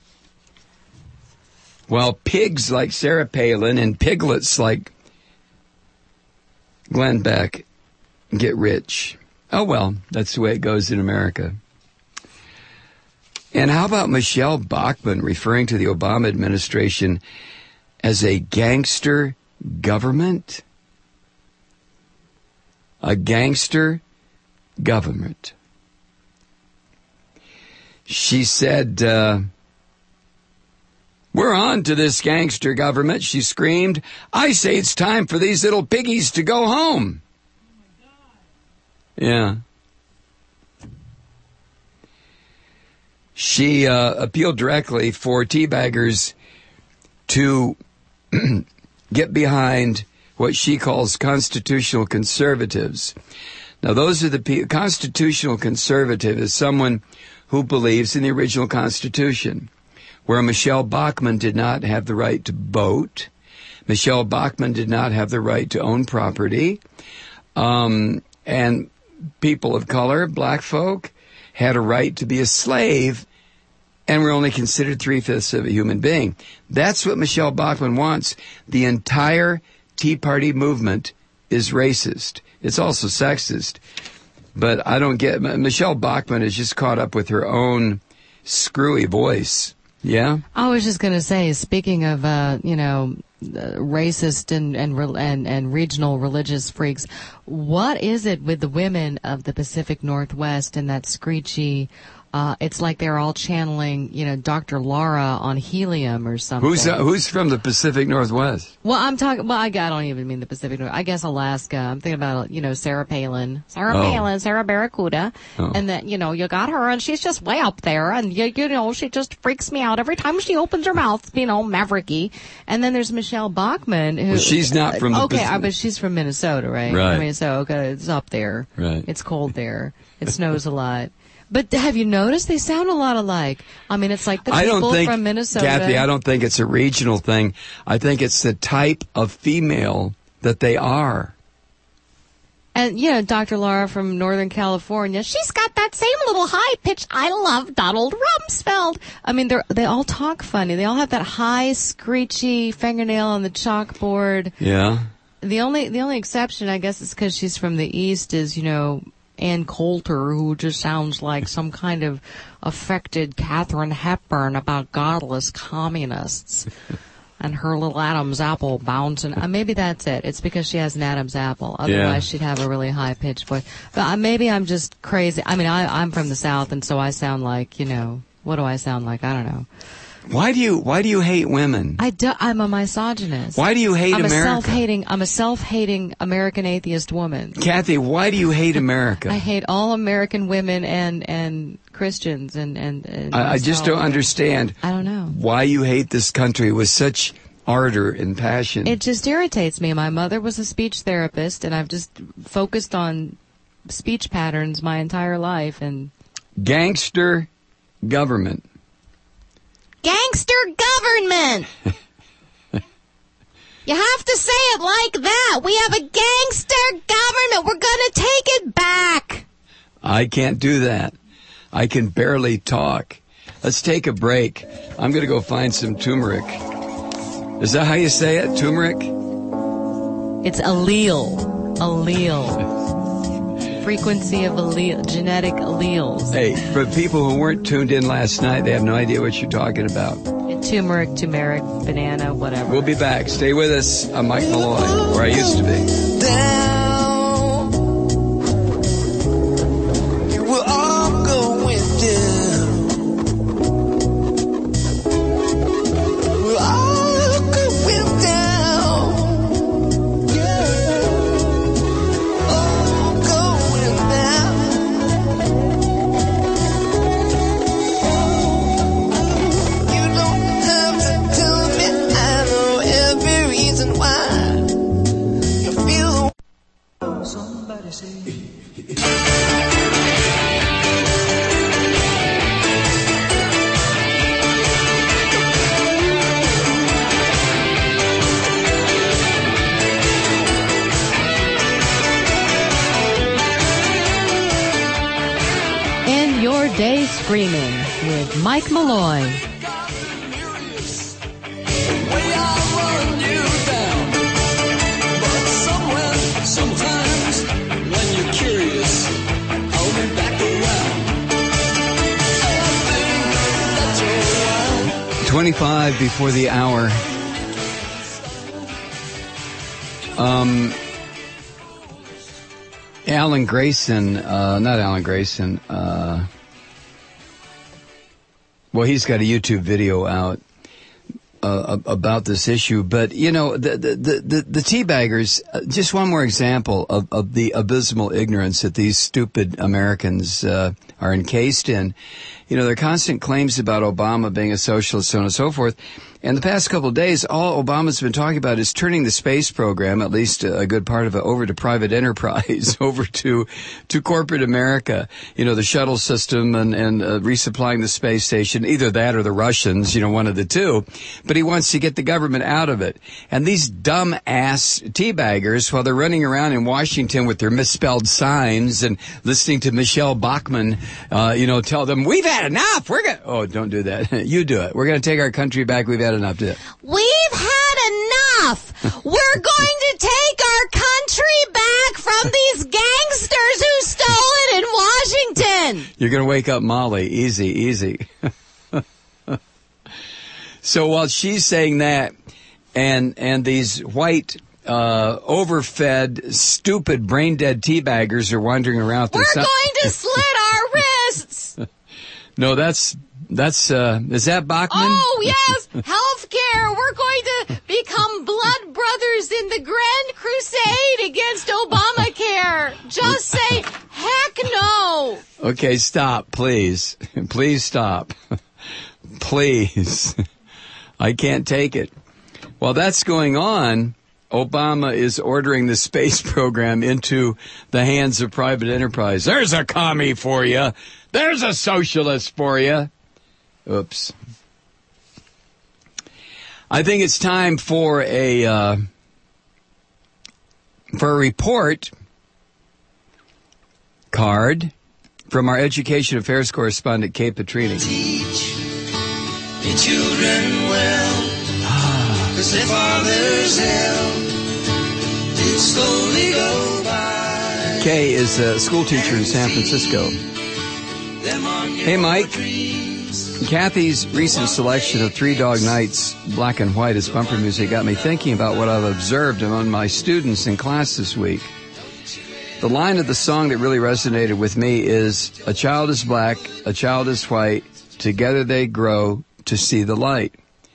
While pigs like Sarah Palin and piglets like Glenn Beck get rich. Oh, well, that's the way it goes in America. And how about Michelle Bachmann referring to the Obama administration as a gangster government? A gangster government. She said, uh, we're on to this gangster government, she screamed. I say it's time for these little piggies to go home. Yeah. She uh, appealed directly for teabaggers to get behind what she calls constitutional conservatives. Now, those are the pe- constitutional conservative is someone who believes in the original Constitution, where Michelle Bachmann did not have the right to vote. Michelle Bachmann did not have the right to own property. Um, and people of color, black folk, had a right to be a slave and were only considered three-fifths of a human being. That's what Michelle Bachmann wants. The entire Tea Party movement is racist. It's also sexist. But I don't get... Michelle Bachmann is just caught up with her own screwy voice. Yeah? I was just going to say, speaking of, uh, you know, uh, racist and, and, and, and regional religious freaks, what is it with the women of the Pacific Northwest and that screechy Uh, it's like they're all channeling, you know, Doctor Laura on helium or something. Who's uh, who's from the Pacific Northwest? Well, I'm talking. Well, I, I don't even mean the Pacific Northwest. I guess Alaska. I'm thinking about, you know, Sarah Palin, Sarah Oh. Palin, Sarah Barracuda, Oh. and that, you know, you got her, and she's just way up there, and you, you know, she just freaks me out every time she opens her mouth, you know, mavericky. And then there's Michelle Bachmann, who Well, she's not from the okay, Pacific- uh, but she's from Minnesota, right? Right. I mean, so okay, it's up there. Right. It's cold there. It snows a lot. But have you noticed they sound a lot alike? I mean, it's like the I people don't think, from Minnesota. Kathy, I don't think it's a regional thing. I think it's the type of female that they are. And, you know, Doctor Laura from Northern California, she's got that same little high pitch. I love Donald Rumsfeld. I mean, they they all talk funny. They all have that high, screechy fingernail on the chalkboard. Yeah. The only the only exception, I guess, is because she's from the East, is, you know, Ann Coulter, who just sounds like some kind of affected Katharine Hepburn about godless communists. And her little Adam's apple bouncing. Uh, maybe that's it. It's because she has an Adam's apple. Otherwise, Yeah. she'd have a really high-pitched voice. But uh, maybe I'm just crazy. I mean, I, I'm from the South, and so I sound like, you know, what do I sound like? I don't know. Why do you Why do you hate women? I do, I'm a misogynist. Why do you hate I'm America? a self-hating. I'm a self-hating American atheist woman. Kathy, why do you hate America? I hate all American women and and Christians and and. and I, I just myself. don't understand I don't know. why you hate this country with such ardor and passion. It just irritates me. My mother was a speech therapist, and I've just focused on speech patterns my entire life. And Gangster government. gangster government. You have to say it like that. We have a gangster government. We're going to take it back. I can't do that. I can barely talk. Let's take a break. I'm going to go find some turmeric. Is that how you say it? Turmeric? It's allele. Allele. Frequency of allele, genetic alleles. Hey, for people who weren't tuned in last night, they have no idea what you're talking about. Turmeric, turmeric, banana, whatever. We'll be back. Stay with us. I'm Mike Malloy, where I used to be. Down. We're all going down. We're all going down. Yeah. All going down. You don't have to tell me. I know every reason why you feel. Somebody say. End your day screaming with Mike Malloy. Way I run you down. But somewhere, sometimes, when you're curious, I'll be back around. I think that you're around. twenty-five before the hour. Um, Alan Grayson, uh, not Alan Grayson, uh, well, he's got a YouTube video out uh, about this issue. But, you know, the the the, the, the teabaggers, uh, just one more example of, of the abysmal ignorance that these stupid Americans uh, are encased in. You know, their constant claims about Obama being a socialist, so on and so forth. And the past couple of days, all Obama's been talking about is turning the space program, at least a good part of it, over to private enterprise, over to to corporate America. You know, the shuttle system and, and uh, resupplying the space station, either that or the Russians, you know, one of the two. But he wants to get the government out of it. And these dumb-ass teabaggers, while they're running around in Washington with their misspelled signs and listening to Michelle Bachmann, uh, you know, tell them, we've had enough. We're going to... Oh, don't do that. You do it. We're going to take our country back. We've had enough to it. We've had enough. We're going to take our country back from these gangsters who stole it in Washington. You're going to wake up Molly. Easy, easy. So while she's saying that, and and these white, uh, overfed, stupid, brain-dead teabaggers are wandering around. We're going to slit our wrists. No, that's, that's, uh, is that Bachman? Oh, yes, healthcare. We're going to become blood brothers in the Grand Crusade against Obamacare. Just say, heck no. Okay, stop, please. Please stop. Please. I can't take it. While that's going on, Obama is ordering the space program into the hands of private enterprise. There's a commie for you. There's a socialist for you. Oops. I think it's time for a uh, for a report card from our Education Affairs correspondent, Kate Petrini. Teach your children well, 'cause their father's hell did slowly go by. Kay is a school teacher in San Francisco. Hey, Mike. Kathy's recent selection of Three Dog Nights, Black and White as bumper music got me thinking about what I've observed among my students in class this week. The line of the song that really resonated with me is, a child is black, a child is white, together they grow to see the light.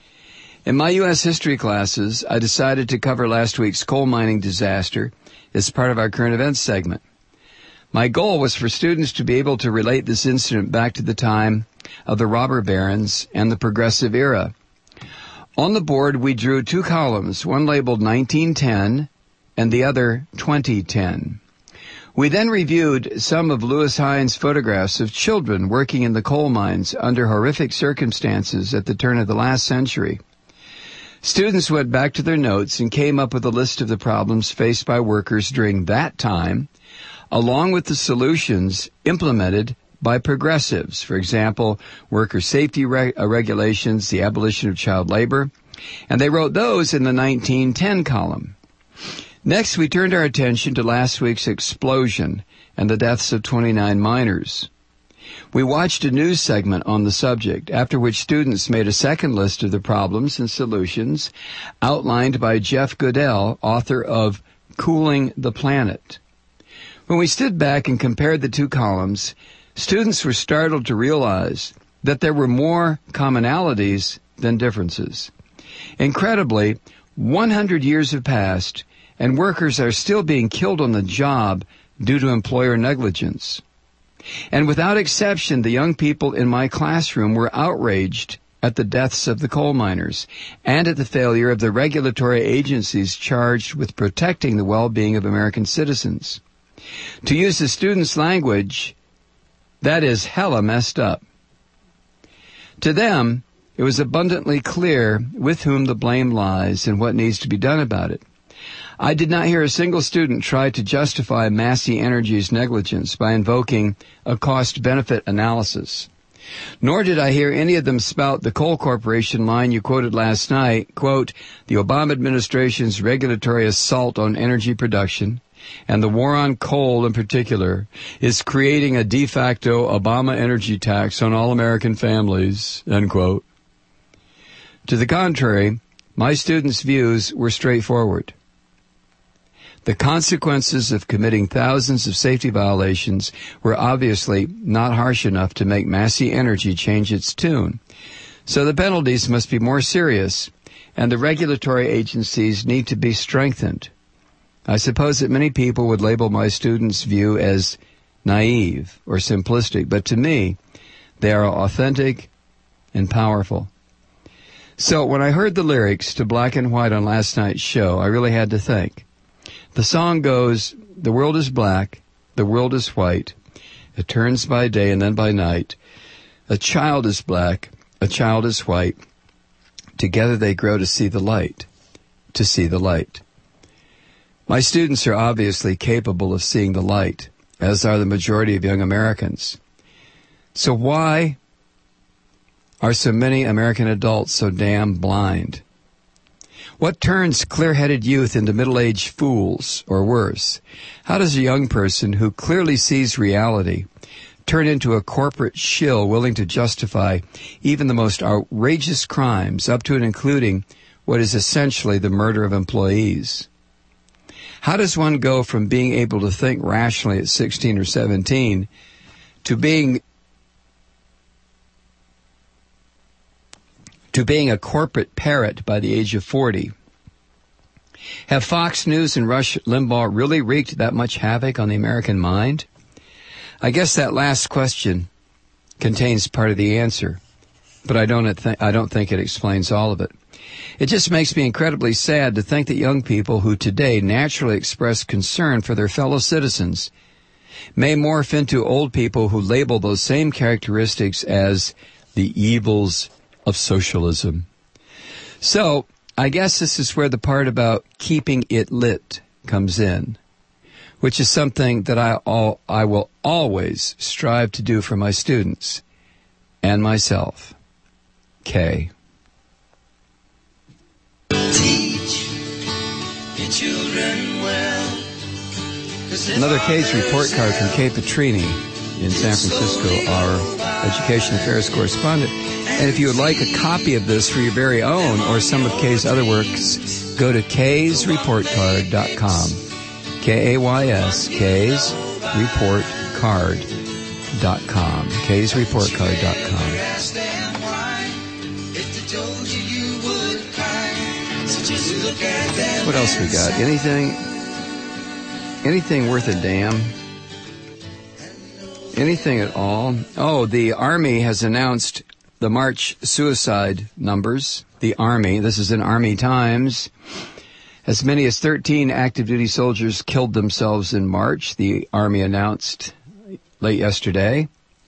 In my U S history classes, I decided to cover last week's coal mining disaster as part of our current events segment. My goal was for students to be able to relate this incident back to the time of the robber barons and the progressive era. On the board, we drew two columns, one labeled nineteen ten and the other twenty ten. We then reviewed some of Lewis Hines' photographs of children working in the coal mines under horrific circumstances at the turn of the last century. Students went back to their notes and came up with a list of the problems faced by workers during that time, along with the solutions implemented by progressives. For example, worker safety reg- uh, regulations, the abolition of child labor, and they wrote those in the nineteen ten column. Next, we turned our attention to last week's explosion and the deaths of twenty-nine miners. We watched a news segment on the subject, after which students made a second list of the problems and solutions outlined by Jeff Goodell, author of Cooling the Planet. When we stood back and compared the two columns, students were startled to realize that there were more commonalities than differences. Incredibly, one hundred years have passed, and workers are still being killed on the job due to employer negligence. And without exception, the young people in my classroom were outraged at the deaths of the coal miners and at the failure of the regulatory agencies charged with protecting the well-being of American citizens. To use the students' language, that is hella messed up. To them, it was abundantly clear with whom the blame lies and what needs to be done about it. I did not hear a single student try to justify Massey Energy's negligence by invoking a cost-benefit analysis. Nor did I hear any of them spout the coal corporation line you quoted last night, quote, the Obama administration's regulatory assault on energy production and the war on coal in particular is creating a de facto Obama energy tax on all American families, end quote. To the contrary, my students' views were straightforward. The consequences of committing thousands of safety violations were obviously not harsh enough to make Massey Energy change its tune. So the penalties must be more serious, and the regulatory agencies need to be strengthened. I suppose that many people would label my students' view as naive or simplistic, but to me, they are authentic and powerful. So when I heard the lyrics to Black and White on last night's show, I really had to think. The song goes, the world is black, the world is white, it turns by day and then by night. A child is black, a child is white, together they grow to see the light, to see the light. My students are obviously capable of seeing the light, as are the majority of young Americans. So why are so many American adults so damn blind? What turns clear-headed youth into middle-aged fools, or worse? How does a young person who clearly sees reality turn into a corporate shill willing to justify even the most outrageous crimes, up to and including what is essentially the murder of employees? How does one go from being able to think rationally at sixteen or seventeen to being to being a corporate parrot by the age of forty. Have Fox News and Rush Limbaugh really wreaked that much havoc on the American mind? I guess that last question contains part of the answer, but I don't th- I don't think it explains all of it. It just makes me incredibly sad to think that young people who today naturally express concern for their fellow citizens may morph into old people who label those same characteristics as the evils of socialism. So, I guess this is where the part about keeping it lit comes in, which is something that I all, I will always strive to do for my students and myself. K. Teach your children well. Another K's report card from Kay Petrini in San Francisco, our education affairs correspondent. And if you would like a copy of this for your very own or some of Kay's other works, go to kays report card dot com. K A Y S, kays report card dot com. kays report card dot com. What else we got? Anything? Anything worth a damn? Anything at all? Oh, the Army has announced the March suicide numbers. The Army, this is in Army Times. As many as thirteen active duty soldiers killed themselves in March, the Army announced late yesterday.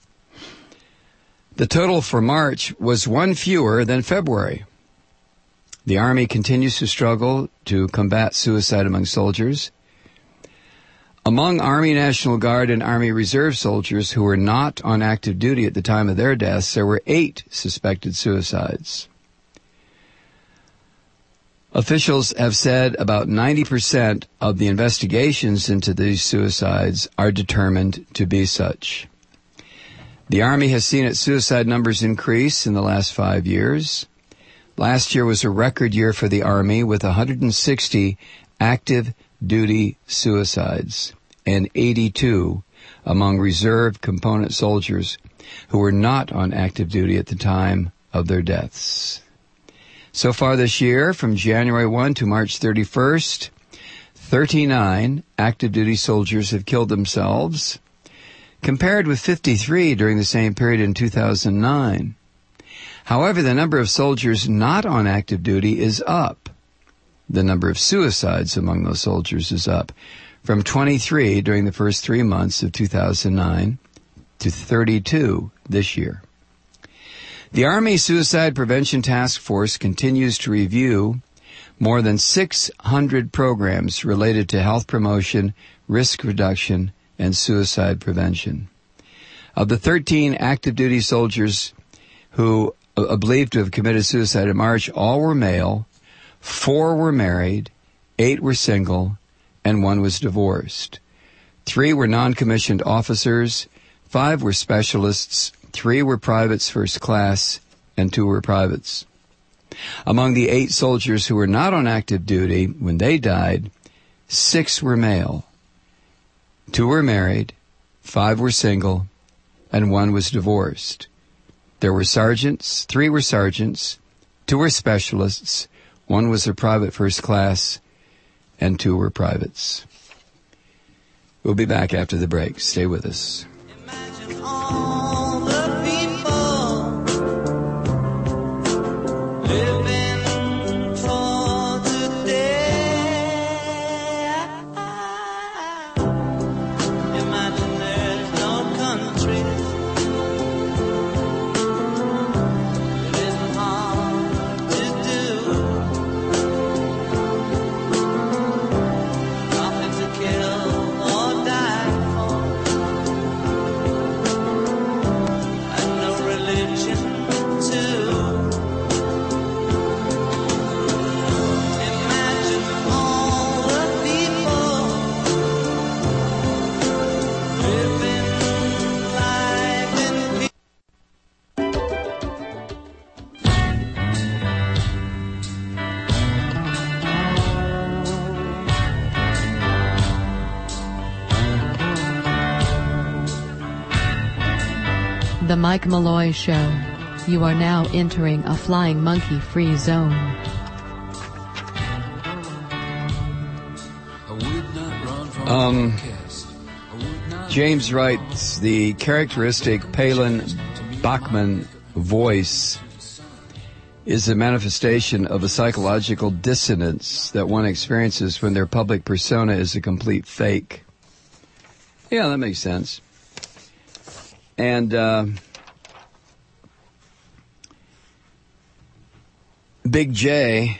The total for March was one fewer than February. The Army continues to struggle to combat suicide among soldiers. Among Army National Guard and Army Reserve soldiers who were not on active duty at the time of their deaths, there were eight suspected suicides. Officials have said about ninety percent of the investigations into these suicides are determined to be such. The Army has seen its suicide numbers increase in the last five years. Last year was a record year for the Army with one hundred sixty active duty suicides and eighty-two among reserve component soldiers who were not on active duty at the time of their deaths. So far this year, from January first to March thirty-first, thirty-nine active duty soldiers have killed themselves, compared with fifty-three during the same period in two thousand nine. However, the number of soldiers not on active duty is up. The number of suicides among those soldiers is up from twenty-three during the first three months of two thousand nine to thirty-two this year. The Army Suicide Prevention Task Force continues to review more than six hundred programs related to health promotion, risk reduction, and suicide prevention. Of the thirteen active duty soldiers who are believed to have committed suicide in March, all were male, four were married, eight were single, and one was divorced. Three were non-commissioned officers, five were specialists, three were privates first class, and two were privates. Among the eight soldiers who were not on active duty when they died, six were male, two were married, five were single, and one was divorced. There were sergeants, three were sergeants, two were specialists, one was a private first class, and two were privates. We'll be back after the break. Stay with us. Imagine all the people living for today. Imagine there's no countries. It isn't hard to do. Nothing to kill or die for, and no religion too. Imagine all the people living life in peace. The Mike Malloy Show. You are now entering a flying monkey-free zone. Um, James writes, the characteristic Palin-Bachman voice is a manifestation of a psychological dissonance that one experiences when their public persona is a complete fake. Yeah, that makes sense. And uh, Big J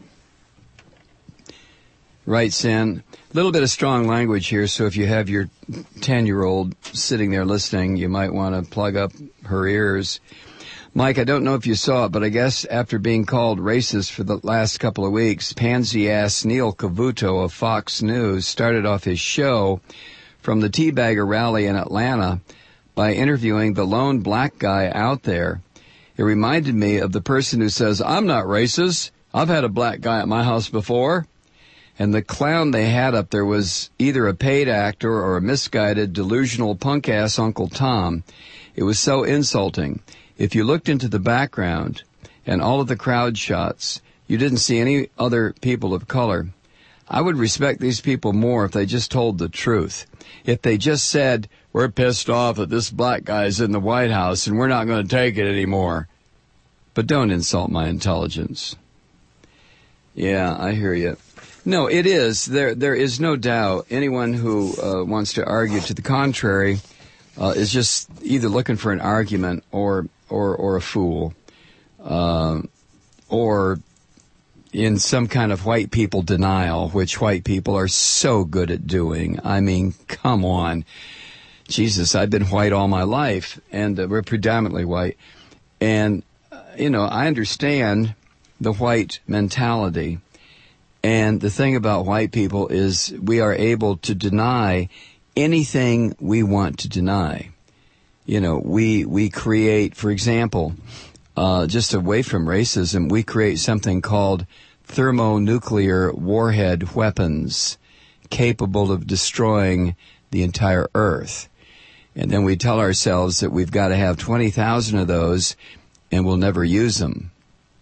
writes in, a little bit of strong language here, so if you have your ten-year-old sitting there listening, you might want to plug up her ears. Mike, I don't know if you saw it, but I guess after being called racist for the last couple of weeks, pansy-ass Neil Cavuto of Fox News started off his show from the Teabagger rally in Atlanta by interviewing the lone black guy out there. It reminded me of the person who says, I'm not racist. I've had a black guy at my house before. And the clown they had up there was either a paid actor or a misguided, delusional punk-ass Uncle Tom. It was so insulting. If you looked into the background and all of the crowd shots, you didn't see any other people of color. I would respect these people more if they just told the truth. If they just said, we're pissed off that this black guy's in the White House and we're not going to take it anymore. But don't insult my intelligence. Yeah, I hear you. No, it is. There, there is no doubt anyone who uh, wants to argue to the contrary uh, is just either looking for an argument or or, or a fool, uh, or in some kind of white people denial, which white people are so good at doing. I mean, come on. Jesus, I've been white all my life, and uh, we're predominantly white. And, uh, you know, I understand the white mentality. And the thing about white people is we are able to deny anything we want to deny. You know, we we create, for example, uh, just away from racism, we create something called thermonuclear warhead weapons capable of destroying the entire Earth. And then we tell ourselves that we've got to have twenty thousand of those and we'll never use them.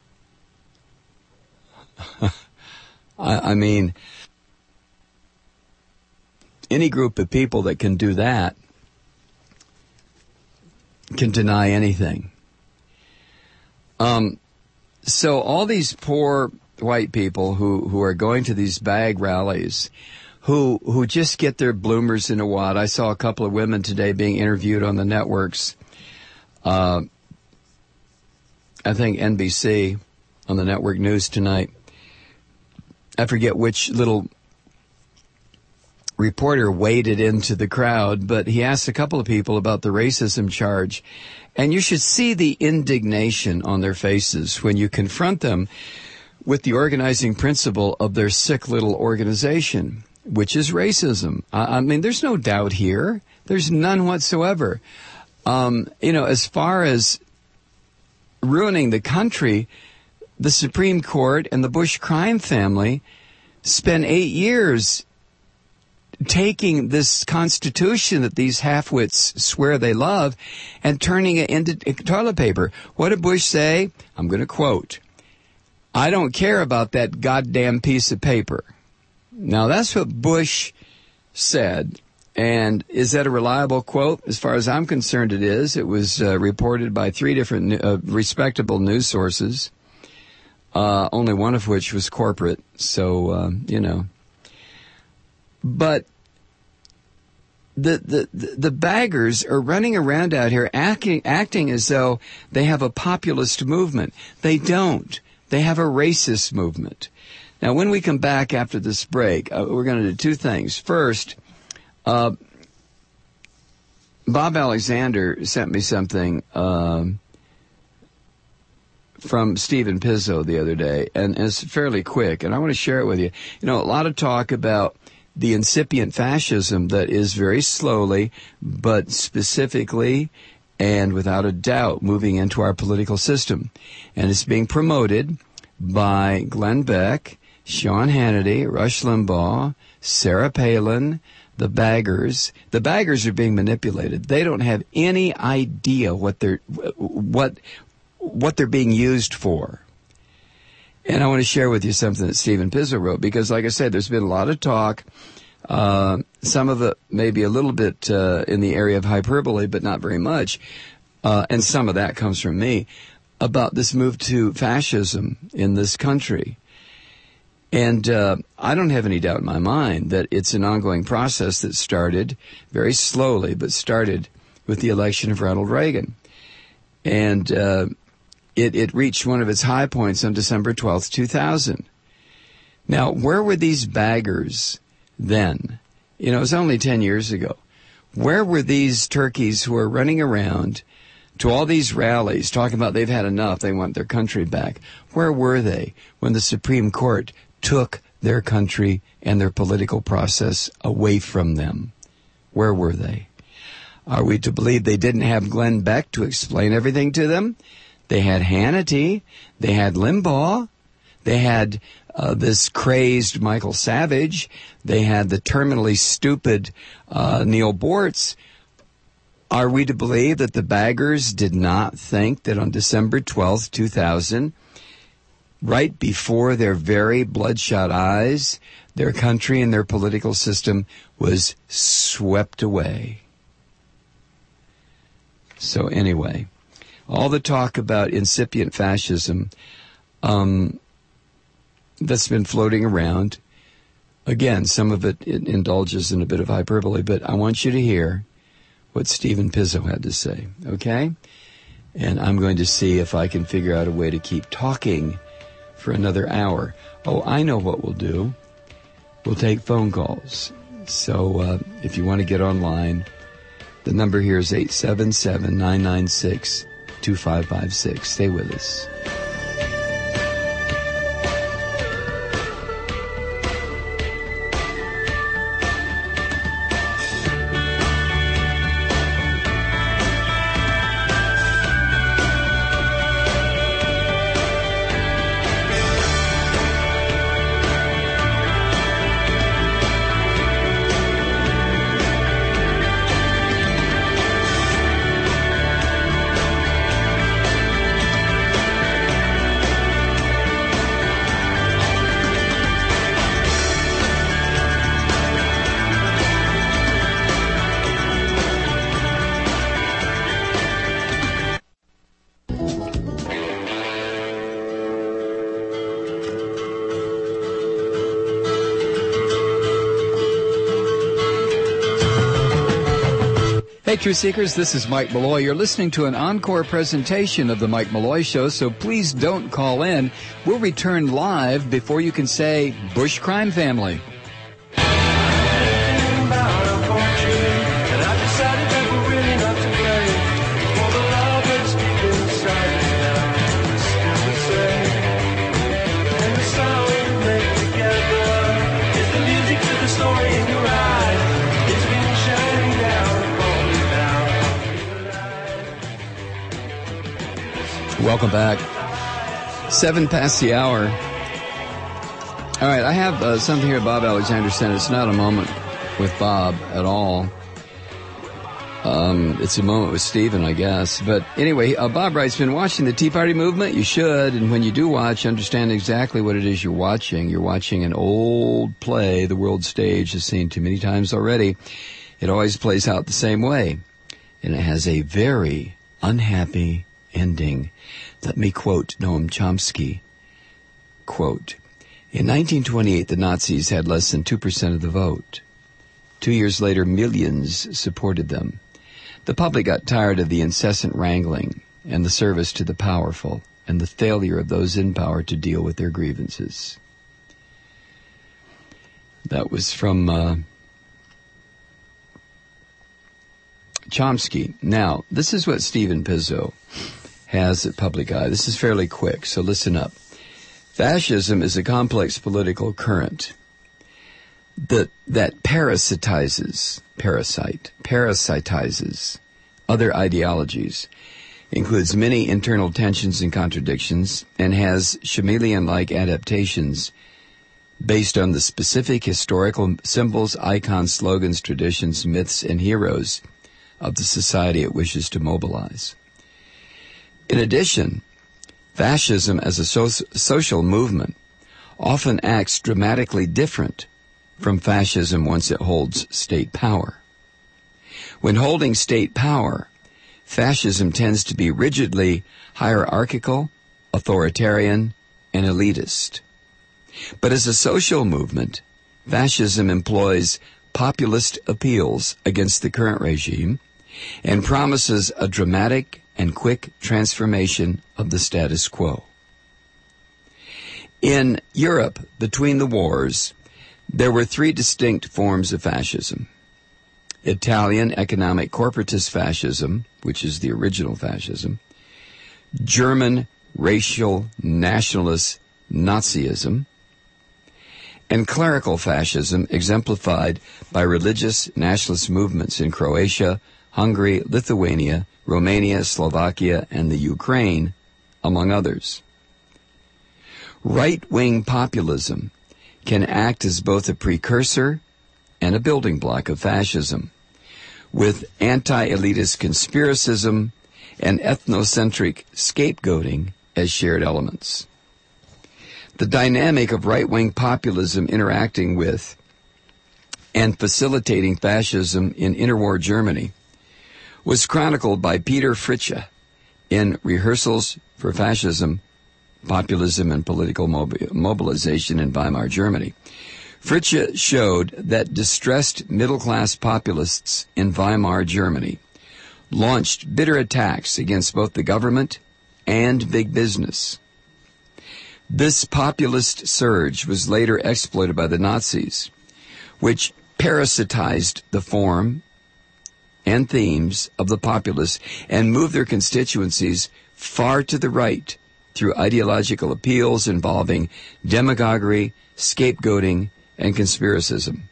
I mean, any group of people that can do that can deny anything. Um, so all these poor white people who, who are going to these bag rallies, who who just get their bloomers in a wad. I saw a couple of women today being interviewed on the networks. Uh, I think N B C on the network news tonight. I forget which little reporter waded into the crowd, but he asked a couple of people about the racism charge. And you should see the indignation on their faces when you confront them with the organizing principle of their sick little organization, which is racism. I, I mean, there's no doubt here. There's none whatsoever. Um, you know, as far as ruining the country, the Supreme Court and the Bush crime family spent eight years taking this Constitution that these half-wits swear they love and turning it into toilet paper. What did Bush say? I'm going to quote, I don't care about that goddamn piece of paper. Now, that's what Bush said. And is that a reliable quote? As far as I'm concerned, it is. It was uh, reported by three different uh, respectable news sources. Uh, only one of which was corporate, so, uh, you know. But the, the, the baggers are running around out here acting, acting as though they have a populist movement. They don't. They have a racist movement. Now, when we come back after this break, uh, we're going to do two things. First, uh, Bob Alexander sent me something, um, from Stephen Pizzo the other day, and it's fairly quick, and I want to share it with you. You know, a lot of talk about the incipient fascism that is very slowly, but specifically and without a doubt moving into our political system. And it's being promoted by Glenn Beck, Sean Hannity, Rush Limbaugh, Sarah Palin, the baggers. The baggers are being manipulated. They don't have any idea what they're, what, what they're being used for. And I want to share with you something that Stephen Pizzo wrote, because like I said, there's been a lot of talk, uh, some of it maybe a little bit uh, in the area of hyperbole, but not very much, uh, and some of that comes from me, about this move to fascism in this country. And uh, I don't have any doubt in my mind that it's an ongoing process that started very slowly, but started with the election of Ronald Reagan. And uh, it, it reached one of its high points on December twelfth, two thousand. Now, where were these baggers then? You know, it was only ten years ago. Where were these turkeys who are running around to all these rallies talking about they've had enough, they want their country back? Where were they when the Supreme Court took their country and their political process away from them? Where were they? Are we to believe they didn't have Glenn Beck to explain everything to them? They had Hannity. They had Limbaugh. They had uh, this crazed Michael Savage. They had the terminally stupid uh, Neil Bortz. Are we to believe that the baggers did not think that on December twelfth, two thousand, right before their very bloodshot eyes, their country and their political system was swept away? So anyway, all the talk about incipient fascism um, that's been floating around, again, some of it, it indulges in a bit of hyperbole, but I want you to hear what Stephen Pizzo had to say, okay? And I'm going to see if I can figure out a way to keep talking for another hour. Oh, I know what we'll do. We'll take phone calls. So uh, if you want to get online, the number here is eight seven seven, nine nine six, two five five six. Stay with us. Hey, Truth Seekers, this is Mike Malloy. You're listening to an encore presentation of The Mike Malloy Show, so please don't call in. We'll return live before you can say, Bush Crime Family. Welcome back. Seven past the hour. All right, I have uh, something here Bob Alexander sent. It's not a moment with Bob at all. Um, it's a moment with Stephen, I guess. But anyway, uh, Bob writes, been watching the Tea Party movement? You should. And when you do watch, understand exactly what it is you're watching. You're watching an old play the world stage has seen too many times already. It always plays out the same way. And it has a very unhappy ending. Let me quote Noam Chomsky. Quote, in nineteen twenty-eight, the Nazis had less than two percent of the vote. Two years later, millions supported them. The public got tired of the incessant wrangling and the service to the powerful and the failure of those in power to deal with their grievances. That was from uh, Chomsky. Now, this is what Stephen Pizzo has at Public Eye. This is fairly quick, so listen up. Fascism is a complex political current that that parasitizes, parasite, parasitizes other ideologies, includes many internal tensions and contradictions, and has chameleon-like adaptations based on the specific historical symbols, icons, slogans, traditions, myths, and heroes of the society it wishes to mobilize. In addition, Fascism as a so- social movement often acts dramatically different from fascism once it holds state power. When holding state power, fascism tends to be rigidly hierarchical, authoritarian, and elitist. But as a social movement, fascism employs populist appeals against the current regime and promises a dramatic and quick transformation of the status quo. In Europe, between the wars, there were three distinct forms of fascism. Italian economic corporatist fascism, which is the original fascism, German racial nationalist Nazism, and clerical fascism exemplified by religious nationalist movements in Croatia, Hungary, Lithuania, Romania, Slovakia, and the Ukraine, among others. Right-wing populism can act as both a precursor and a building block of fascism, with anti-elitist conspiracism and ethnocentric scapegoating as shared elements. The dynamic of right-wing populism interacting with and facilitating fascism in interwar Germany was chronicled by Peter Fritzsche in Rehearsals for Fascism, Populism and Political Mob- Mobilization in Weimar Germany. Fritzsche showed that distressed middle-class populists in Weimar Germany launched bitter attacks against both the government and big business. This populist surge was later exploited by the Nazis, which parasitized the form and themes of the populists and moved their constituencies far to the right through ideological appeals involving demagoguery, scapegoating, and conspiracism.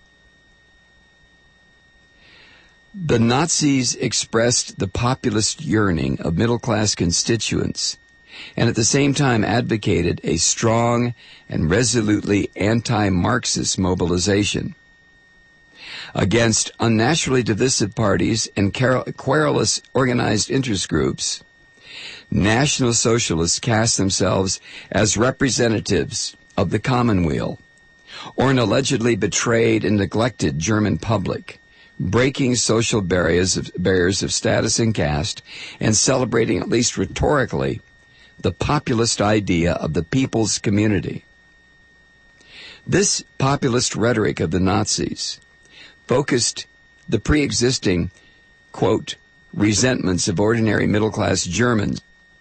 The Nazis expressed the populist yearning of middle-class constituents and at the same time advocated a strong and resolutely anti-Marxist mobilization against unnaturally divisive parties and querulous organized interest groups. National Socialists cast themselves as representatives of the commonweal or an allegedly betrayed and neglected German public, breaking social barriers of, barriers of status and caste and celebrating, at least rhetorically, the populist idea of the people's community. This populist rhetoric of the Nazis focused the pre-existing, quote, resentments of ordinary middle-class Germans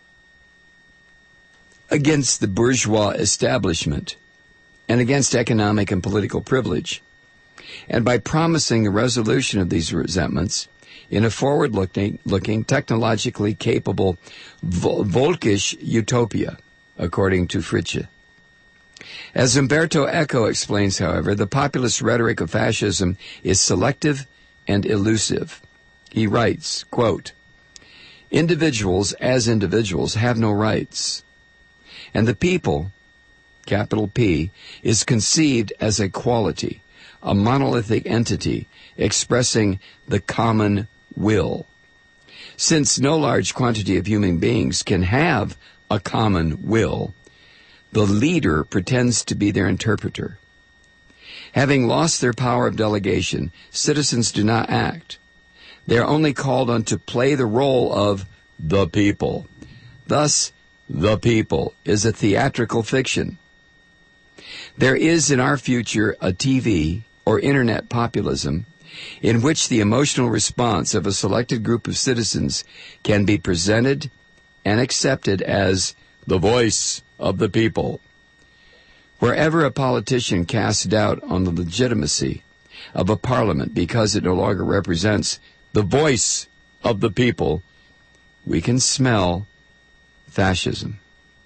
against the bourgeois establishment and against economic and political privilege. And by promising the resolution of these resentments in a forward-looking, looking, technologically capable Volkisch utopia, according to Fritzsche. As Umberto Eco explains, however, the populist rhetoric of fascism is selective and elusive. He writes, quote, individuals as individuals have no rights, and the people, capital P, is conceived as a quality, a monolithic entity expressing the common will. Since no large quantity of human beings can have a common will, the leader pretends to be their interpreter. Having lost their power of delegation, citizens do not act. They are only called on to play the role of the people. Thus, the people is a theatrical fiction. There is in our future a T V or internet populism in which the emotional response of a selected group of citizens can be presented and accepted as the voice of the people. Wherever a politician casts doubt on the legitimacy of a parliament because it no longer represents the voice of the people, we can smell fascism.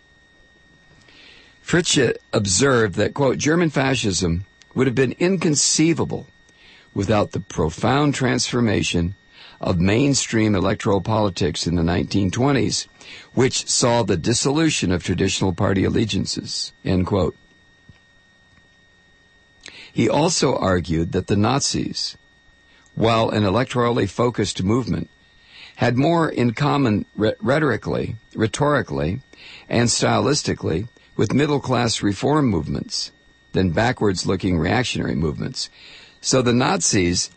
Fritzsche observed that, quote, German fascism would have been inconceivable without the profound transformation of mainstream electoral politics in the nineteen twenties, which saw the dissolution of traditional party allegiances, end quote. He also argued that the Nazis, while an electorally focused movement, had more in common re- rhetorically, rhetorically, and stylistically with middle-class reform movements than backwards-looking reactionary movements. So the Nazis,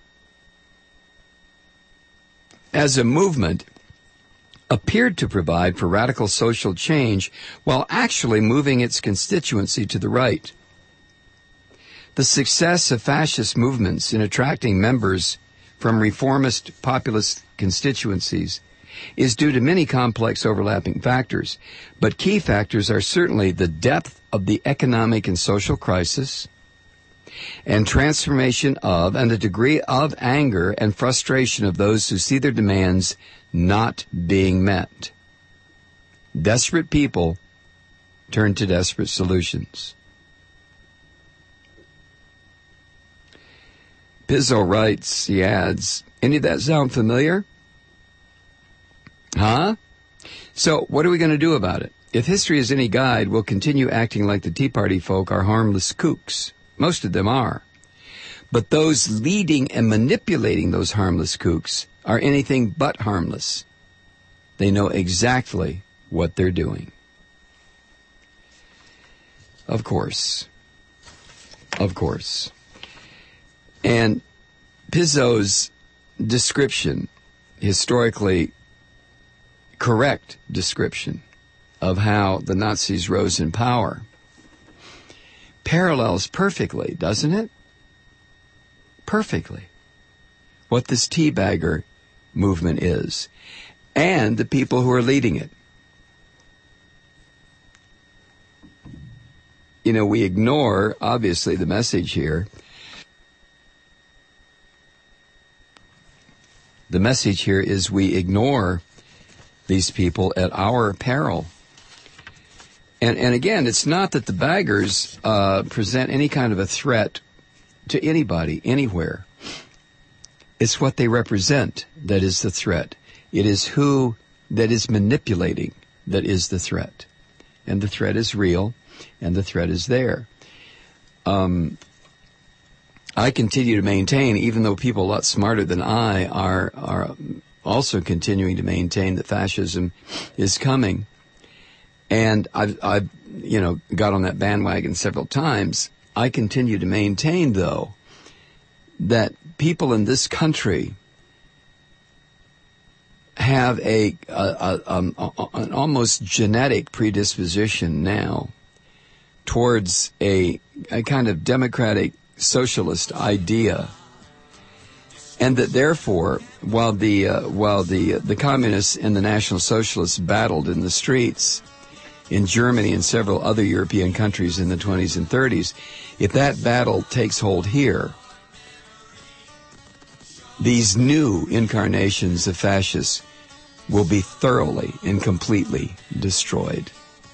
as a movement, appeared to provide for radical social change while actually moving its constituency to the right. The success of fascist movements in attracting members from reformist populist constituencies is due to many complex overlapping factors, but key factors are certainly the depth of the economic and social crisis and transformation of and the degree of anger and frustration of those who see their demands not being met. Desperate people turn to desperate solutions. Pizzo writes, he adds, any of that sound familiar? Huh? So, what are we going to do about it? If history is any guide, we'll continue acting like the Tea Party folk are harmless kooks. Most of them are. But those leading and manipulating those harmless kooks are anything but harmless. They know exactly what they're doing. Of course. Of course. And Pizzo's description, historically correct description of how the Nazis rose in power, parallels perfectly, doesn't it? Perfectly. What this teabagger movement is, and the people who are leading it. You know, we ignore, obviously, the message here. The message here is we ignore these people at our peril. And and again, it's not that the baggers uh, present any kind of a threat to anybody, anywhere. It's what they represent that is the threat. It is who that is manipulating that is the threat. And the threat is real, and the threat is there. Um, I continue to maintain, even though people a lot smarter than I are are also continuing to maintain that fascism is coming. And I've, I've, you know, got on that bandwagon several times. I continue to maintain, though, that people in this country have a, a, a, um, a an almost genetic predisposition now towards a, a kind of democratic socialist idea, and that therefore, while the uh, while the uh, the communists and the National Socialists battled in the streets in Germany and several other European countries in the twenties and thirties, if that battle takes hold here, these new incarnations of fascists will be thoroughly and completely destroyed.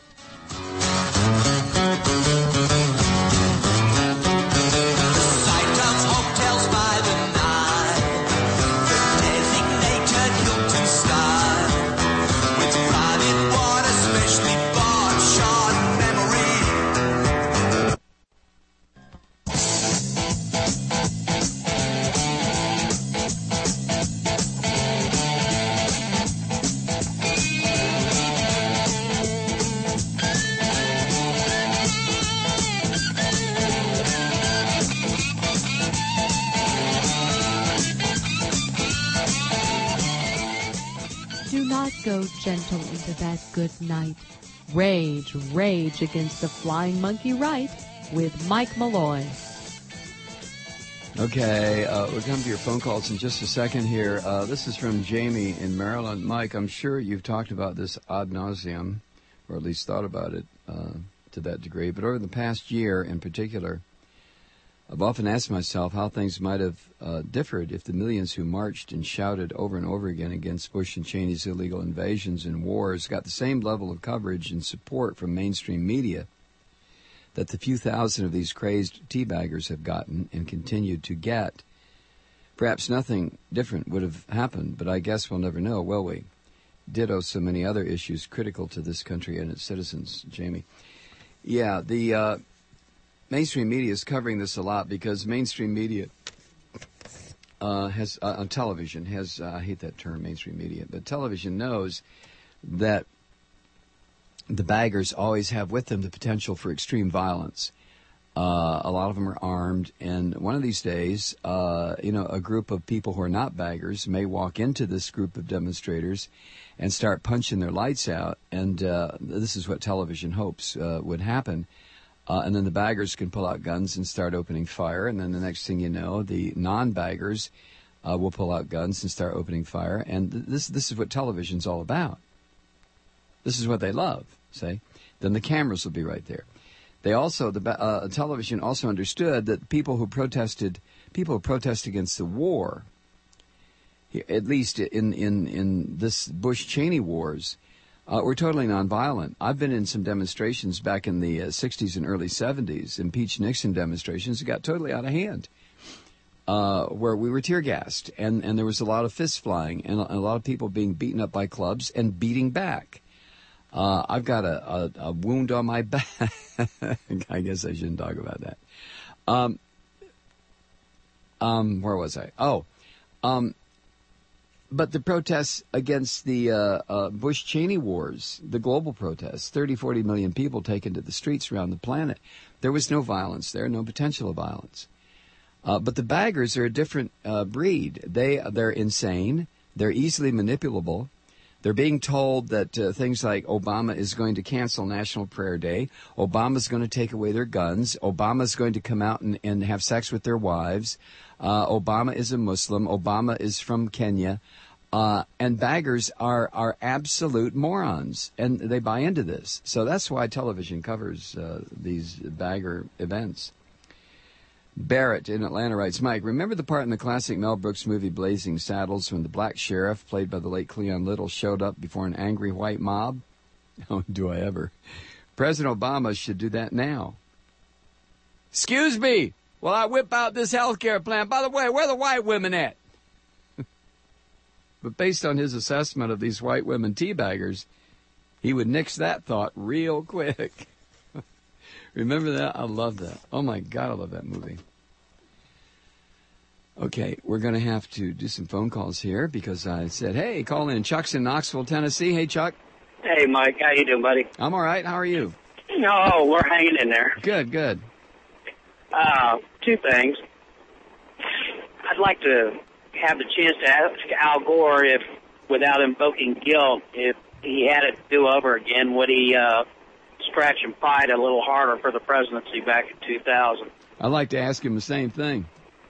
Go gentle into that good night. Rage, rage against the flying monkey right with Mike Malloy. Okay, uh, we'll come to your phone calls in just a second here. Uh, this is from Jamie in Maryland. Mike, I'm sure you've talked about this ad nauseum, or at least thought about it uh, to that degree. But over the past year in particular, I've often asked myself how things might have uh, differed if the millions who marched and shouted over and over again against Bush and Cheney's illegal invasions and wars got the same level of coverage and support from mainstream media that the few thousand of these crazed teabaggers have gotten and continue to get. Perhaps nothing different would have happened, but I guess we'll never know, will we? Ditto so many other issues critical to this country and its citizens, Jamie. Yeah, the... Uh, Mainstream media is covering this a lot because mainstream media uh, has uh, on television has uh, I hate that term, mainstream media, but television knows that the baggers always have with them the potential for extreme violence. Uh, a lot of them are armed, and one of these days, uh, you know, a group of people who are not baggers may walk into this group of demonstrators and start punching their lights out, and uh, this is what television hopes uh, would happen. Uh, and then the baggers can pull out guns and start opening fire, and then the next thing you know, the non-baggers uh, will pull out guns and start opening fire, and th- this this is what television's all about. This is what they love, say. Then the cameras will be right there. They also, the uh, television also understood that people who protested, people who protest against the war, at least in, in, in this Bush-Cheney wars, uh, were totally nonviolent. I've been in some demonstrations back in the uh, sixties and early seventies, impeach Nixon demonstrations that got totally out of hand, uh, where we were tear-gassed, and, and there was a lot of fists flying, and a, a lot of people being beaten up by clubs and beating back. Uh, I've got a, a, a wound on my back. I guess I shouldn't talk about that. Um, um, where was I? Oh, um, but the protests against the uh, uh, Bush-Cheney wars, the global protests, thirty, forty million people taken to the streets around the planet, there was no violence there, no potential of violence. Uh, but the baggers are a different uh, breed. They, they're insane. They're easily manipulable. They're being told that uh, things like Obama is going to cancel National Prayer Day, Obama's going to take away their guns, Obama's going to come out and, and have sex with their wives, uh, Obama is a Muslim, Obama is from Kenya, uh, and baggers are, are absolute morons, and they buy into this. So that's why television covers uh, these bagger events. Barrett in Atlanta writes, Mike, remember the part in the classic Mel Brooks movie Blazing Saddles when the black sheriff, played by the late Cleon Little, showed up before an angry white mob? Oh, do I ever. President Obama should do that now. Excuse me, while I whip out this health care plan. By the way, where are the white women at? But based on his assessment of these white women teabaggers, he would nix that thought real quick. Remember that? I love that. Oh, my God, I love that movie. Okay, we're going to have to do some phone calls here because I said, hey, call in. Chuck's in Knoxville, Tennessee. Hey, Chuck. Hey, Mike. How you doing, buddy? I'm all right. How are you? No, we're hanging in there. Good, good. Uh, two things. I'd like to have the chance to ask Al Gore if, without invoking guilt, if he had it do over again, would he uh, scratch and fight a little harder for the presidency back in two thousand? I'd like to ask him the same thing.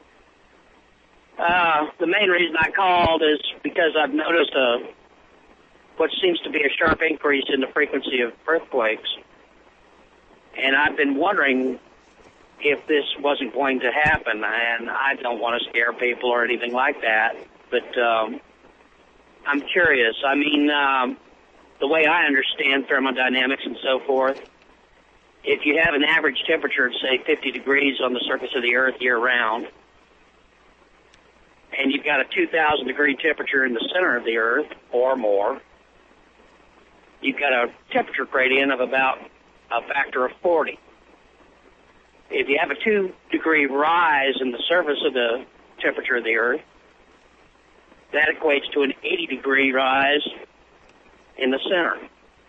Uh, the main reason I called is because I've noticed a, what seems to be a sharp increase in the frequency of earthquakes. And I've been wondering if this wasn't going to happen. And I don't want to scare people or anything like that. But um, I'm curious. I mean, um, the way I understand thermodynamics and so forth, if you have an average temperature of, say, fifty degrees on the surface of the Earth year-round, and you've got a two thousand degree temperature in the center of the Earth or more, you've got a temperature gradient of about a factor of forty. If you have a two degree rise in the surface of the temperature of the Earth, that equates to an eighty degree rise in the center.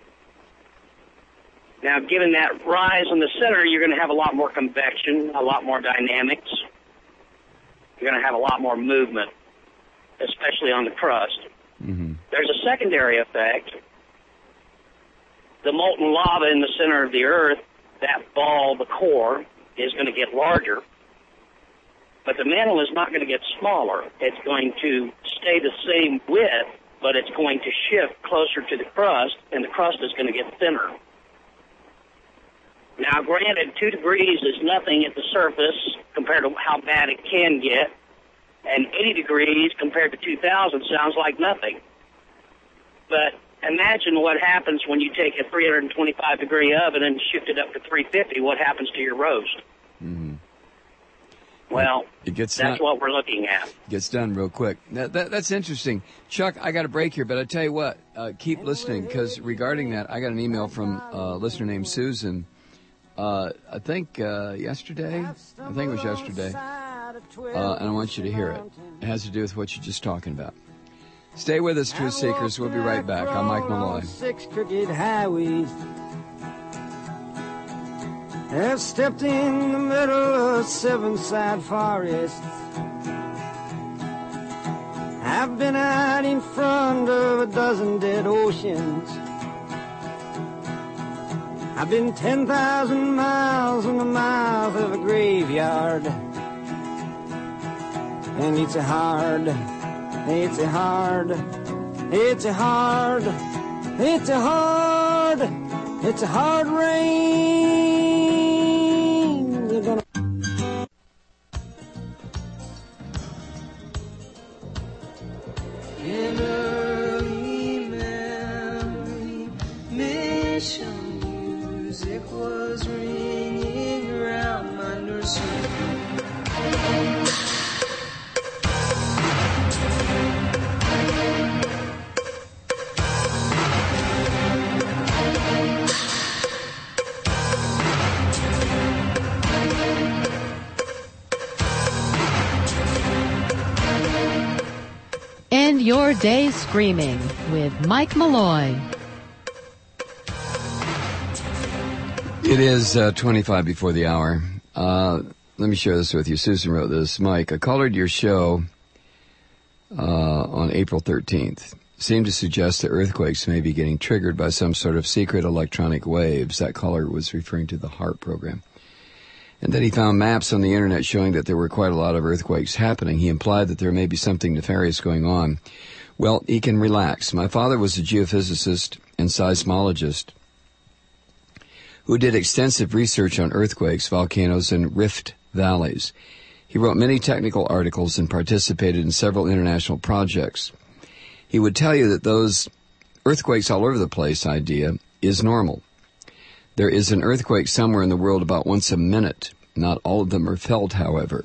Now, given that rise in the center, you're going to have a lot more convection, a lot more dynamics. You're going to have a lot more movement, especially on the crust. Mm-hmm. There's a secondary effect. The molten lava in the center of the Earth, that ball, the core, is going to get larger. But the mantle is not going to get smaller. It's going to stay the same width, but it's going to shift closer to the crust, and the crust is going to get thinner. Now, granted, two degrees is nothing at the surface compared to how bad it can get, and eighty degrees compared to two thousand sounds like nothing. But imagine what happens when you take a three hundred twenty-five degree oven and shift it up to three fifty. What happens to your roast? Mm-hmm. Well, it gets that's done, what we're looking at. Gets done real quick. That, that, that's interesting. Chuck, I got a break here, but I tell you what, uh, keep listening, because regarding that, I got an email from a listener named Susan. Uh, I think uh, yesterday, I think it was yesterday, uh, and I want you to hear it. It has to do with what you're just talking about. Stay with us, Truth Seekers. We'll be right back. I'm Mike Malloy. Six crooked highways. I've stepped in the middle of seven sad forests. I've been out in front of a dozen dead oceans. I've been ten thousand miles in the mouth of a graveyard. And it's a hard, it's a hard, it's a hard, it's a hard, it's a hard rain. You're gonna in early memory, mission music was ringing around my nursery. End your day screaming with Mike Malloy. It is uh, twenty-five before the hour. Uh, let me share this with you. Susan wrote this. Mike, I colored your show uh, on April thirteenth. Seemed to suggest that earthquakes may be getting triggered by some sort of secret electronic waves. That caller was referring to the HAARP program. And then he found maps on the internet showing that there were quite a lot of earthquakes happening. He implied that there may be something nefarious going on. Well, he can relax. My father was a geophysicist and seismologist who did extensive research on earthquakes, volcanoes, and rift valleys. He wrote many technical articles and participated in several international projects. He would tell you that those earthquakes all over the place idea is normal. There is an earthquake somewhere in the world about once a minute. Not all of them are felt, however.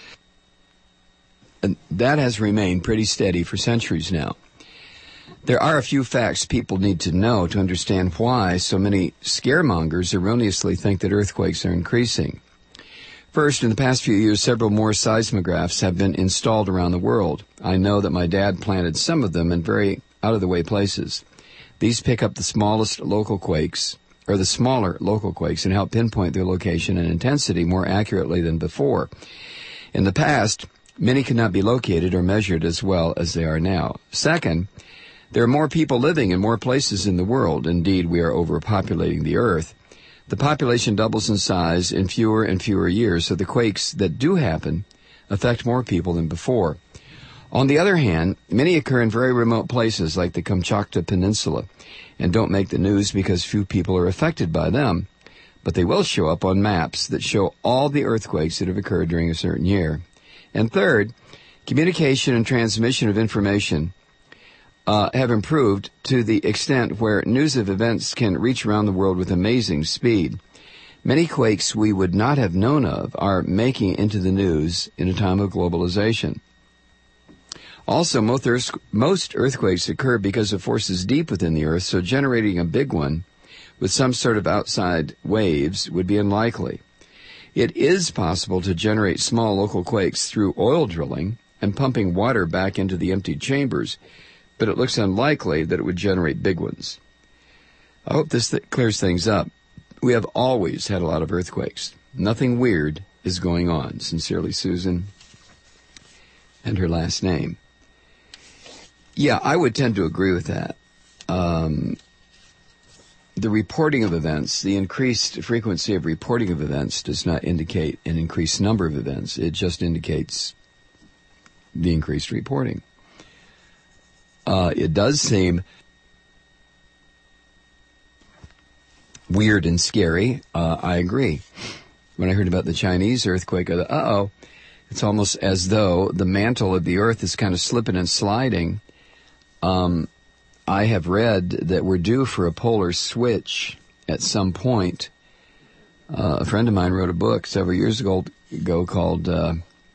And that has remained pretty steady for centuries now. There are a few facts people need to know to understand why so many scaremongers erroneously think that earthquakes are increasing. First, in the past few years, several more seismographs have been installed around the world. I know that my dad planted some of them in very out-of-the-way places. These pick up the smallest local quakes, or the smaller local quakes, and help pinpoint their location and intensity more accurately than before. In the past, many could not be located or measured as well as they are now. Second, there are more people living in more places in the world. Indeed, we are overpopulating the earth. The population doubles in size in fewer and fewer years, so the quakes that do happen affect more people than before. On the other hand, many occur in very remote places like the Kamchatka Peninsula and don't make the news because few people are affected by them, but they will show up on maps that show all the earthquakes that have occurred during a certain year. And third, communication and transmission of information uh, have improved to the extent where news of events can reach around the world with amazing speed. Many quakes we would not have known of are making it into the news in a time of globalization. Also, most, earth, most earthquakes occur because of forces deep within the earth, so generating a big one with some sort of outside waves would be unlikely. It is possible to generate small local quakes through oil drilling and pumping water back into the emptied chambers, but it looks unlikely that it would generate big ones. I hope this th- clears things up. We have always had a lot of earthquakes. Nothing weird is going on. Sincerely, Susan, and her last name. Yeah, I would tend to agree with that. Um, the reporting of events, the increased frequency of reporting of events does not indicate an increased number of events. It just indicates the increased reporting. Uh, it does seem weird and scary. Uh, I agree. When I heard about the Chinese earthquake, I thought, uh-oh, it's almost as though the mantle of the earth is kind of slipping and sliding. Um, I have read that we're due for a polar switch at some point. Uh, a friend of mine wrote a book several years ago, ago called, uh,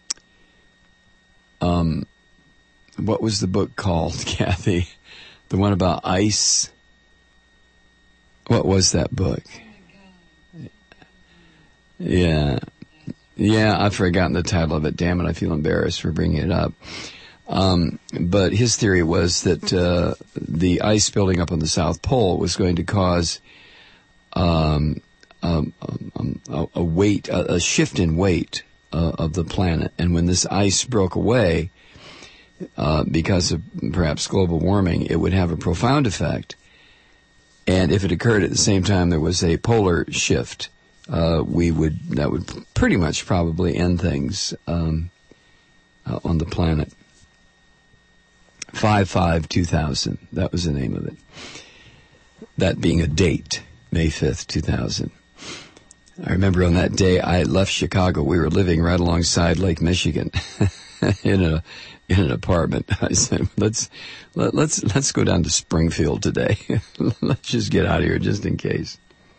um, what was the book called, Kathy? The one about ice. What was that book? Yeah. Yeah, I've forgotten the title of it. Damn it, I feel embarrassed for bringing it up. Um, but his theory was that uh, the ice building up on the South Pole was going to cause um, um, um, a, a weight, a, a shift in weight uh, of the planet. And when this ice broke away, uh, because of perhaps global warming, it would have a profound effect. And if it occurred at the same time there was a polar shift, uh, we would that would pretty much probably end things um, uh, on the planet. five five two thousand, that was the name of it. That being a date, May fifth, two thousand. I remember on that day I left Chicago. We were living right alongside Lake Michigan in a in an apartment. I said, let's let, let's let's go down to Springfield today. Let's just get out of here just in case.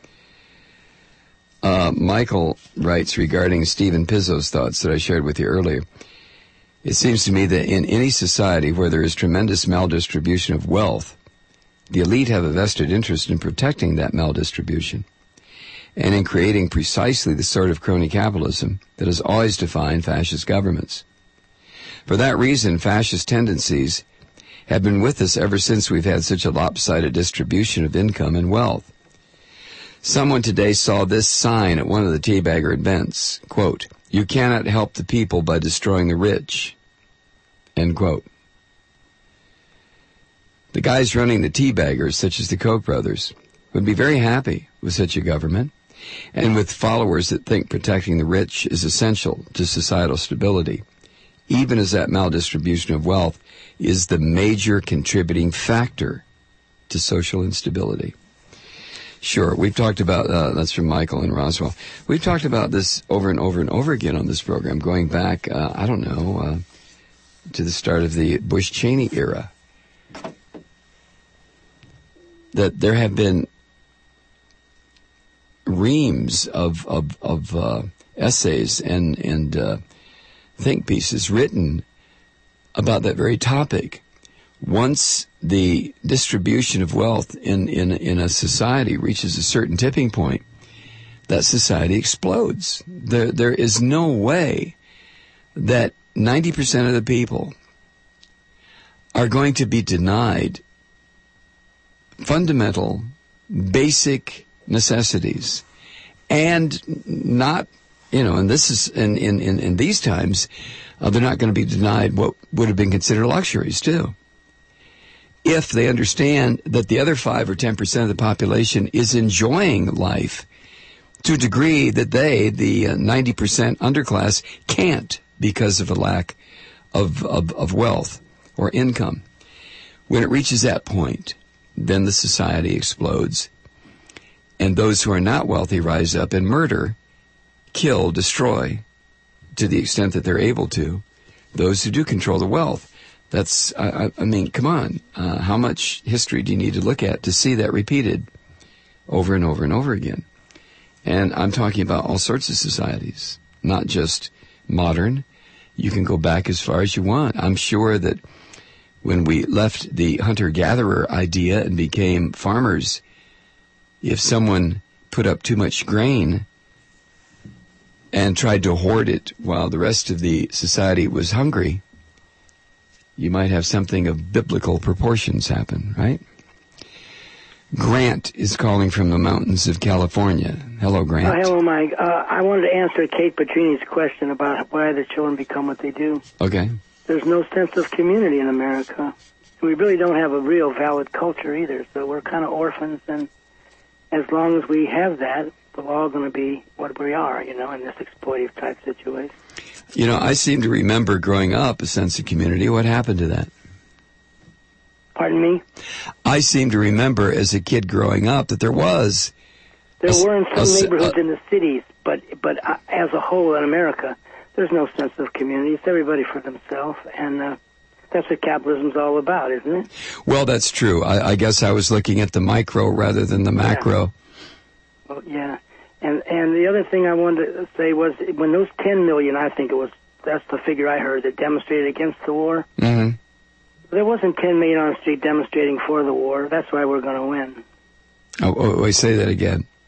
Uh, Michael writes regarding Stephen Pizzo's thoughts that I shared with you earlier. It seems to me that in any society where there is tremendous maldistribution of wealth, the elite have a vested interest in protecting that maldistribution and in creating precisely the sort of crony capitalism that has always defined fascist governments. For that reason, fascist tendencies have been with us ever since we've had such a lopsided distribution of income and wealth. Someone today saw this sign at one of the teabagger events, quote, "You cannot help the people by destroying the rich," end quote. The guys running the teabaggers, such as the Koch brothers, would be very happy with such a government and with followers that think protecting the rich is essential to societal stability, even as that maldistribution of wealth is the major contributing factor to social instability. Sure, we've talked about, uh, that's from Michael in Roswell. We've talked about this over and over and over again on this program, going back, uh, I don't know, uh, to the start of the Bush-Cheney era. That there have been reams of, of, of uh, essays and, and uh, think pieces written about that very topic. Once the distribution of wealth in, in, in a society reaches a certain tipping point, that society explodes. There, there is no way that ninety percent of the people are going to be denied fundamental, basic necessities. And not, you know, and this is, in, in, in, in these times, uh, they're not going to be denied what would have been considered luxuries, too. If they understand that the other five or ten percent of the population is enjoying life to a degree that they, the uh, ninety percent underclass, can't because of a lack of, of, of wealth or income. When it reaches that point, then the society explodes, and those who are not wealthy rise up and murder, kill, destroy, to the extent that they're able to, those who do control the wealth. That's, I, I mean, come on. Uh, how much history do you need to look at to see that repeated over and over and over again? And I'm talking about all sorts of societies, not just modern. You can go back as far as you want. I'm sure that when we left the hunter-gatherer idea and became farmers, if someone put up too much grain and tried to hoard it while the rest of the society was hungry, you might have something of biblical proportions happen, right? Grant is calling from the mountains of California. Hello, Grant. Uh, hello, Mike. Uh, I wanted to answer Kate Petrini's question about why the children become what they do. Okay. There's no sense of community in America. We really don't have a real valid culture either, so we're kind of orphans, and as long as we have that, we're all going to be what we are, you know, in this exploitive type situation. You know, I seem to remember growing up a sense of community. What happened to that? Pardon me? I seem to remember as a kid growing up that there was. There a, were in some a, neighborhoods a, in the cities, but but uh, as a whole in America, there's no sense of community. It's everybody for themselves, and uh, that's what capitalism's all about, isn't it? Well, that's true. I, I guess I was looking at the micro rather than the macro. Yeah. Well, yeah. And and the other thing I wanted to say was when those ten million, I think it was, that's the figure I heard, that demonstrated against the war. Mm-hmm. There wasn't ten million on the street demonstrating for the war. That's why we're going to win. Oh, oh, wait, say that again.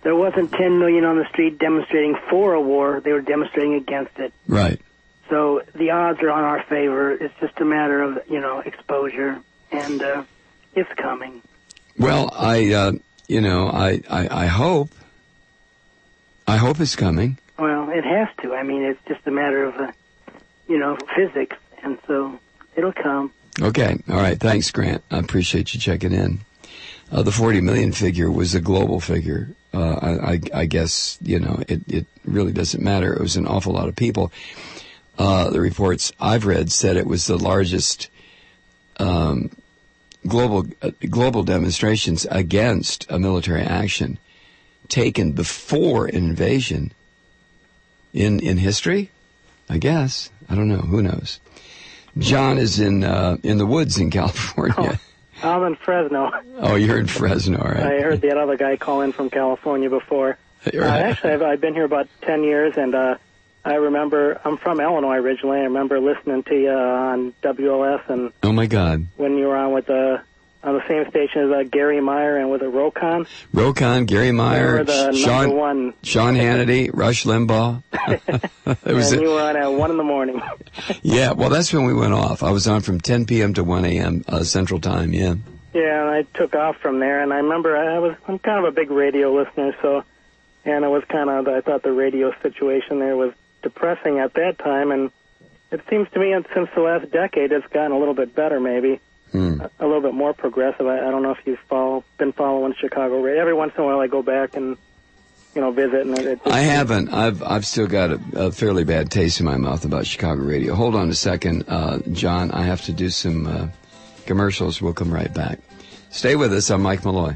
there wasn't ten million on the street demonstrating for a war. They were demonstrating against it. Right. So the odds are on our favor. It's just a matter of, you know, exposure, and uh, it's coming. Well, I, uh, you know, I, I, I hope, I hope it's coming. Well, it has to. I mean, it's just a matter of, uh, you know, physics, and so it'll come. Okay. All right. Thanks, Grant. I appreciate you checking in. Uh, the forty million figure was a global figure. Uh, I, I, I guess, you know, it, it really doesn't matter. It was an awful lot of people. Uh, the reports I've read said it was the largest um, global uh, global demonstrations against a military action taken before an invasion in in history. I guess. I don't know. Who knows? John is in uh, in the woods in California. Oh, I'm in Fresno. Oh, you're in Fresno, all right. I heard that other guy call in from California before. Right. Uh, actually, I've, I've been here about ten years, and uh, I remember, I'm from Illinois originally. I remember listening to you on W L S, and oh my God, when you were on with the on the same station as uh, Gary Meyer and with a Rokon. Rokon, Gary Meyer, the Sean, number one. Sean Hannity, Rush Limbaugh. it was and a, you were on at one in the morning. Yeah, well, that's when we went off. I was on from ten p.m. to one a.m. Uh, Central Time. Yeah. Yeah, and I took off from there, and I remember I was I'm kind of a big radio listener, so and it was kind of I thought the radio situation there was depressing at that time, and it seems to me since the last decade it's gotten a little bit better, maybe. Hmm. A, a little bit more progressive. I, I don't know if you've follow, been following Chicago radio. Every once in a while I go back and, you know, visit. And it, it just, I haven't. I've I've still got a, a fairly bad taste in my mouth about Chicago radio. Hold on a second, uh, John. I have to do some uh, commercials. We'll come right back. Stay with us. I'm Mike Malloy.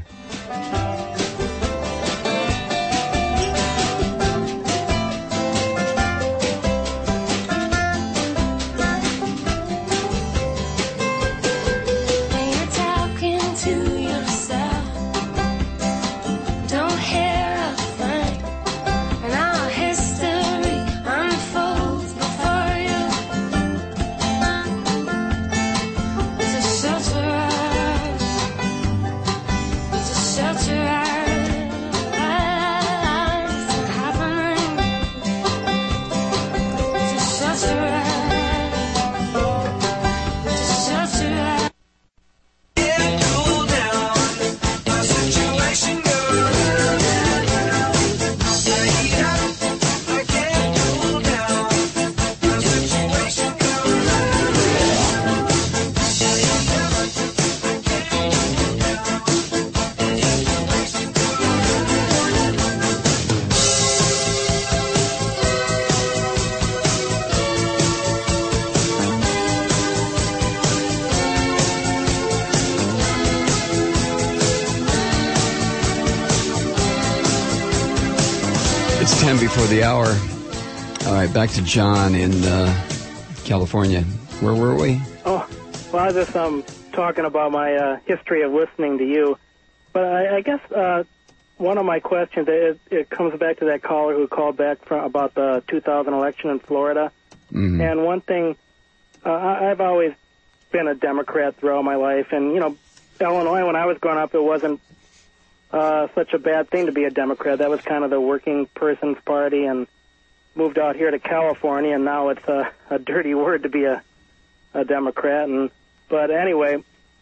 Before the hour. All right, back to John in uh, California. Where were we? Oh, well, I was just um, talking about my uh, history of listening to you. But I, I guess uh, one of my questions, it, it comes back to that caller who called back from, about the two thousand election in Florida. Mm-hmm. And one thing, uh, I, I've always been a Democrat throughout my life. And, you know, Illinois, when I was growing up, it wasn't Uh, such a bad thing to be a Democrat. That was kind of the working person's party, and moved out here to California, and now it's a, a dirty word to be a, a Democrat. And but anyway,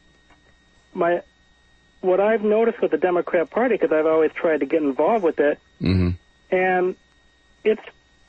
my what I've noticed with the Democrat Party, because I've always tried to get involved with it, mm-hmm. and it's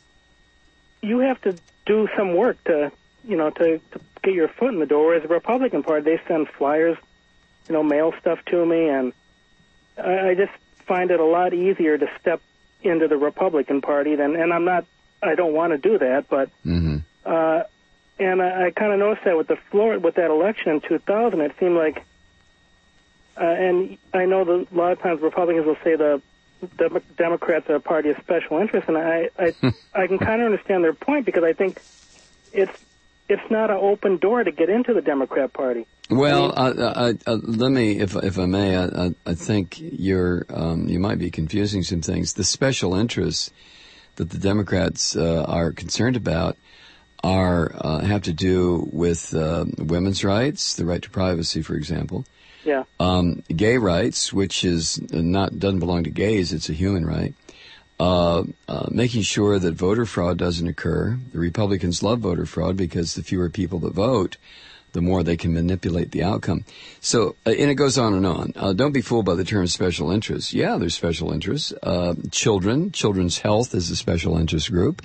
you have to do some work to you know to, to get your foot in the door. Whereas the Republican Party, they send flyers, you know, mail stuff to me, and I just find it a lot easier to step into the Republican Party than, and I'm not, I don't want to do that, but, mm-hmm. uh, and I, I kind of noticed that with the Florida, with that election in two thousand, it seemed like, uh, and I know that a lot of times Republicans will say the, the Democrats are a party of special interest, and I, I, I can kind of understand their point, because I think it's, it's not an open door to get into the Democrat Party. Well, uh, uh, uh, let me, if if I may, I, I think you're um, you might be confusing some things. The special interests that the Democrats uh, are concerned about are uh, have to do with uh, women's rights, the right to privacy, for example. Yeah. Um, gay rights, which is not doesn't belong to gays; it's a human right. Uh, uh, making sure that voter fraud doesn't occur. The Republicans love voter fraud because the fewer people that vote, the more they can manipulate the outcome. So, uh, and it goes on and on. Uh, don't be fooled by the term special interests. Yeah, there's special interests. Uh, children, children's health is a special interest group.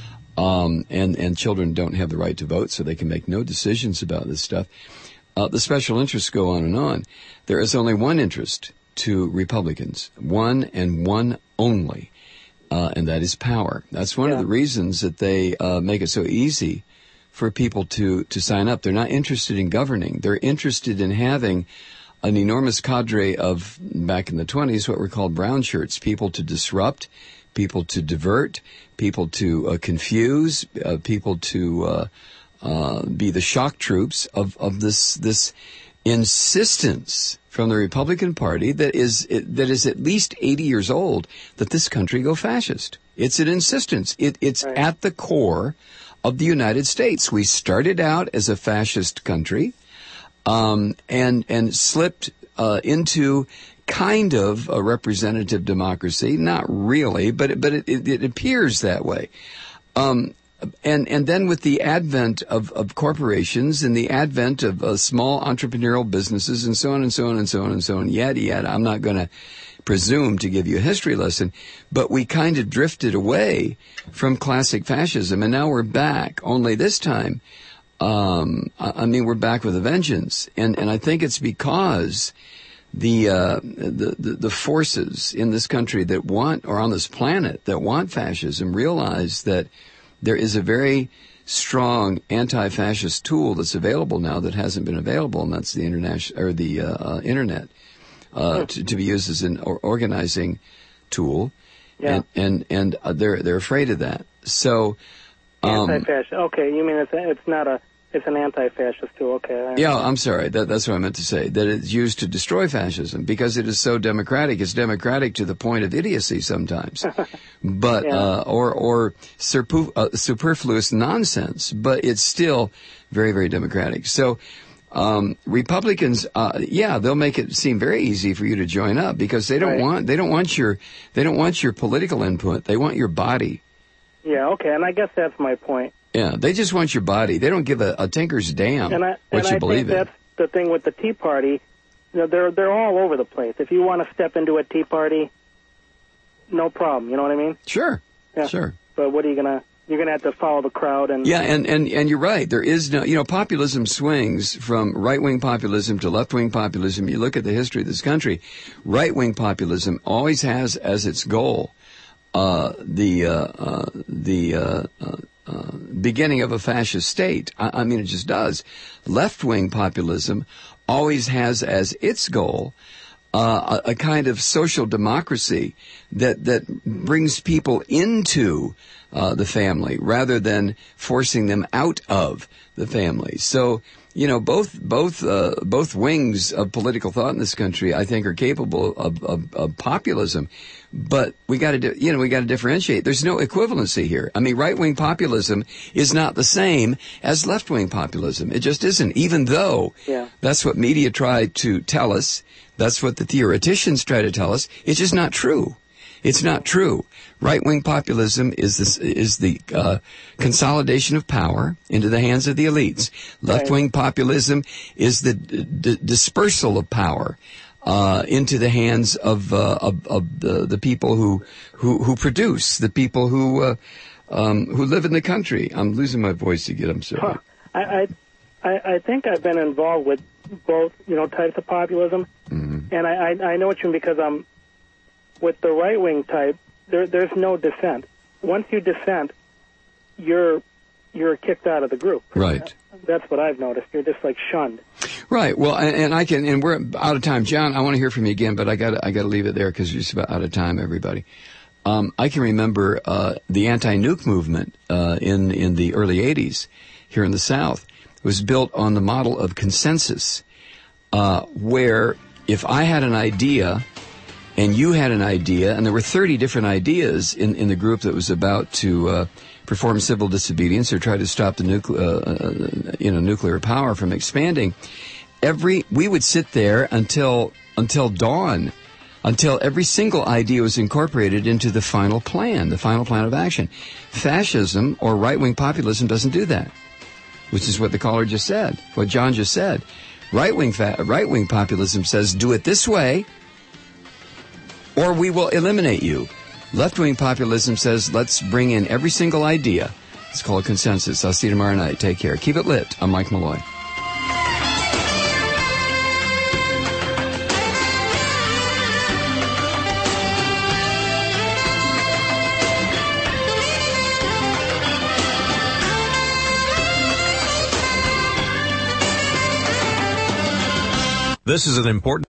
Um, and, and children don't have the right to vote, so they can make no decisions about this stuff. Uh, the special interests go on and on. There is only one interest to Republicans. One and one only. Uh, and that is power. That's one yeah. of the reasons that they uh, make it so easy for people to, to sign up. They're not interested in governing. They're interested in having an enormous cadre of, back in the twenties, what were called brown shirts, people to disrupt, people to divert, people to uh, confuse, uh, people to uh, uh, be the shock troops of, of this this insistence from the Republican Party that is that is at least eighty years old that this country go fascist. It's an insistence. It, it's right. at the core of the United States. We started out as a fascist country, um, and and slipped uh, into kind of a representative democracy. Not really, but but it, it, it appears that way. Um, And and then with the advent of, of corporations and the advent of uh, small entrepreneurial businesses and so on and so on and so on and so on, yada, yada, I'm not going to presume to give you a history lesson, but we kind of drifted away from classic fascism, and now we're back, only this time, um, I, I mean, we're back with a vengeance. And, and I think it's because the, uh, the, the, the forces in this country that want, or on this planet, that want fascism realize that there is a very strong anti-fascist tool that's available now that hasn't been available, and that's the international or the uh, uh, internet uh, to, to be used as an or- organizing tool. Yeah. And and, and uh, they're they're afraid of that. So um, anti-fascist. Okay, you mean it's a, it's not a it's an anti-fascist tool? Okay. Yeah, I'm sorry. That, that's what I meant to say. That it's used to destroy fascism because it is so democratic. It's democratic to the point of idiocy sometimes, but yeah. uh, or or surpu- uh, superfluous nonsense. But it's still very very democratic. So um, Republicans, uh, yeah, they'll make it seem very easy for you to join up because they don't right. want they don't want your they don't want your political input. They want your body. Yeah. Okay, and I guess that's my point. Yeah, they just want your body. They don't give a, a tinker's damn and I, what and you I believe think in. That's the thing with the Tea Party. You know, they're they're all over the place. If you want to step into a Tea Party, no problem. You know what I mean? Sure. Yeah. Sure. But what are you gonna? You're gonna have to follow the crowd and. Yeah, and, and, and you're right. There is no, you know, populism swings from right-wing populism to left-wing populism. You look at the history of this country, right-wing populism always has as its goal uh, the uh, uh, the uh, uh, uh, beginning of a fascist state. I, I mean, it just does. Left-wing populism always has as its goal uh, a, a kind of social democracy that that brings people into uh, the family rather than forcing them out of the family. So, you know, both both uh, both wings of political thought in this country, I think, are capable of, of, of populism. But we got to, you know, we got to differentiate. There's no equivalency here. I mean, right-wing populism is not the same as left-wing populism. It just isn't. Even though yeah. that's what media try to tell us, that's what the theoreticians try to tell us. It's just not true. It's not true. Right-wing populism is this, is the uh, consolidation of power into the hands of the elites. Left-wing right. populism is the d- d- dispersal of power uh, into the hands of uh, of, of the, the people who, who who produce, the people who uh, um, who live in the country. I'm losing my voice again. I'm sorry. Huh. I, I I think I've been involved with both, you know, types of populism, mm-hmm. and I, I I know what you mean because I'm. With the right-wing type, there, there's no dissent. Once you dissent, you're you're kicked out of the group. Right. That's what I've noticed. You're just like shunned. Right. Well, and, and I can, and we're out of time, John. I want to hear from you again, but I got I got to leave it there because you're just about out of time, everybody. Um, I can remember uh, the anti-nuke movement uh, in in the early eighties here in the South was built on the model of consensus, uh, where if I had an idea. And you had an idea, and there were thirty different ideas in, in the group that was about to uh, perform civil disobedience or try to stop the nuclear, uh, uh, you know, nuclear power from expanding, every we would sit there until until dawn, until every single idea was incorporated into the final plan, the final plan of action. Fascism or right-wing populism doesn't do that, which is what the caller just said, what John just said. Right-wing fa- right-wing populism says, do it this way, or we will eliminate you. Left-wing populism says, let's bring in every single idea. It's called consensus. I'll see you tomorrow night. Take care. Keep it lit. I'm Mike Malloy. This is an important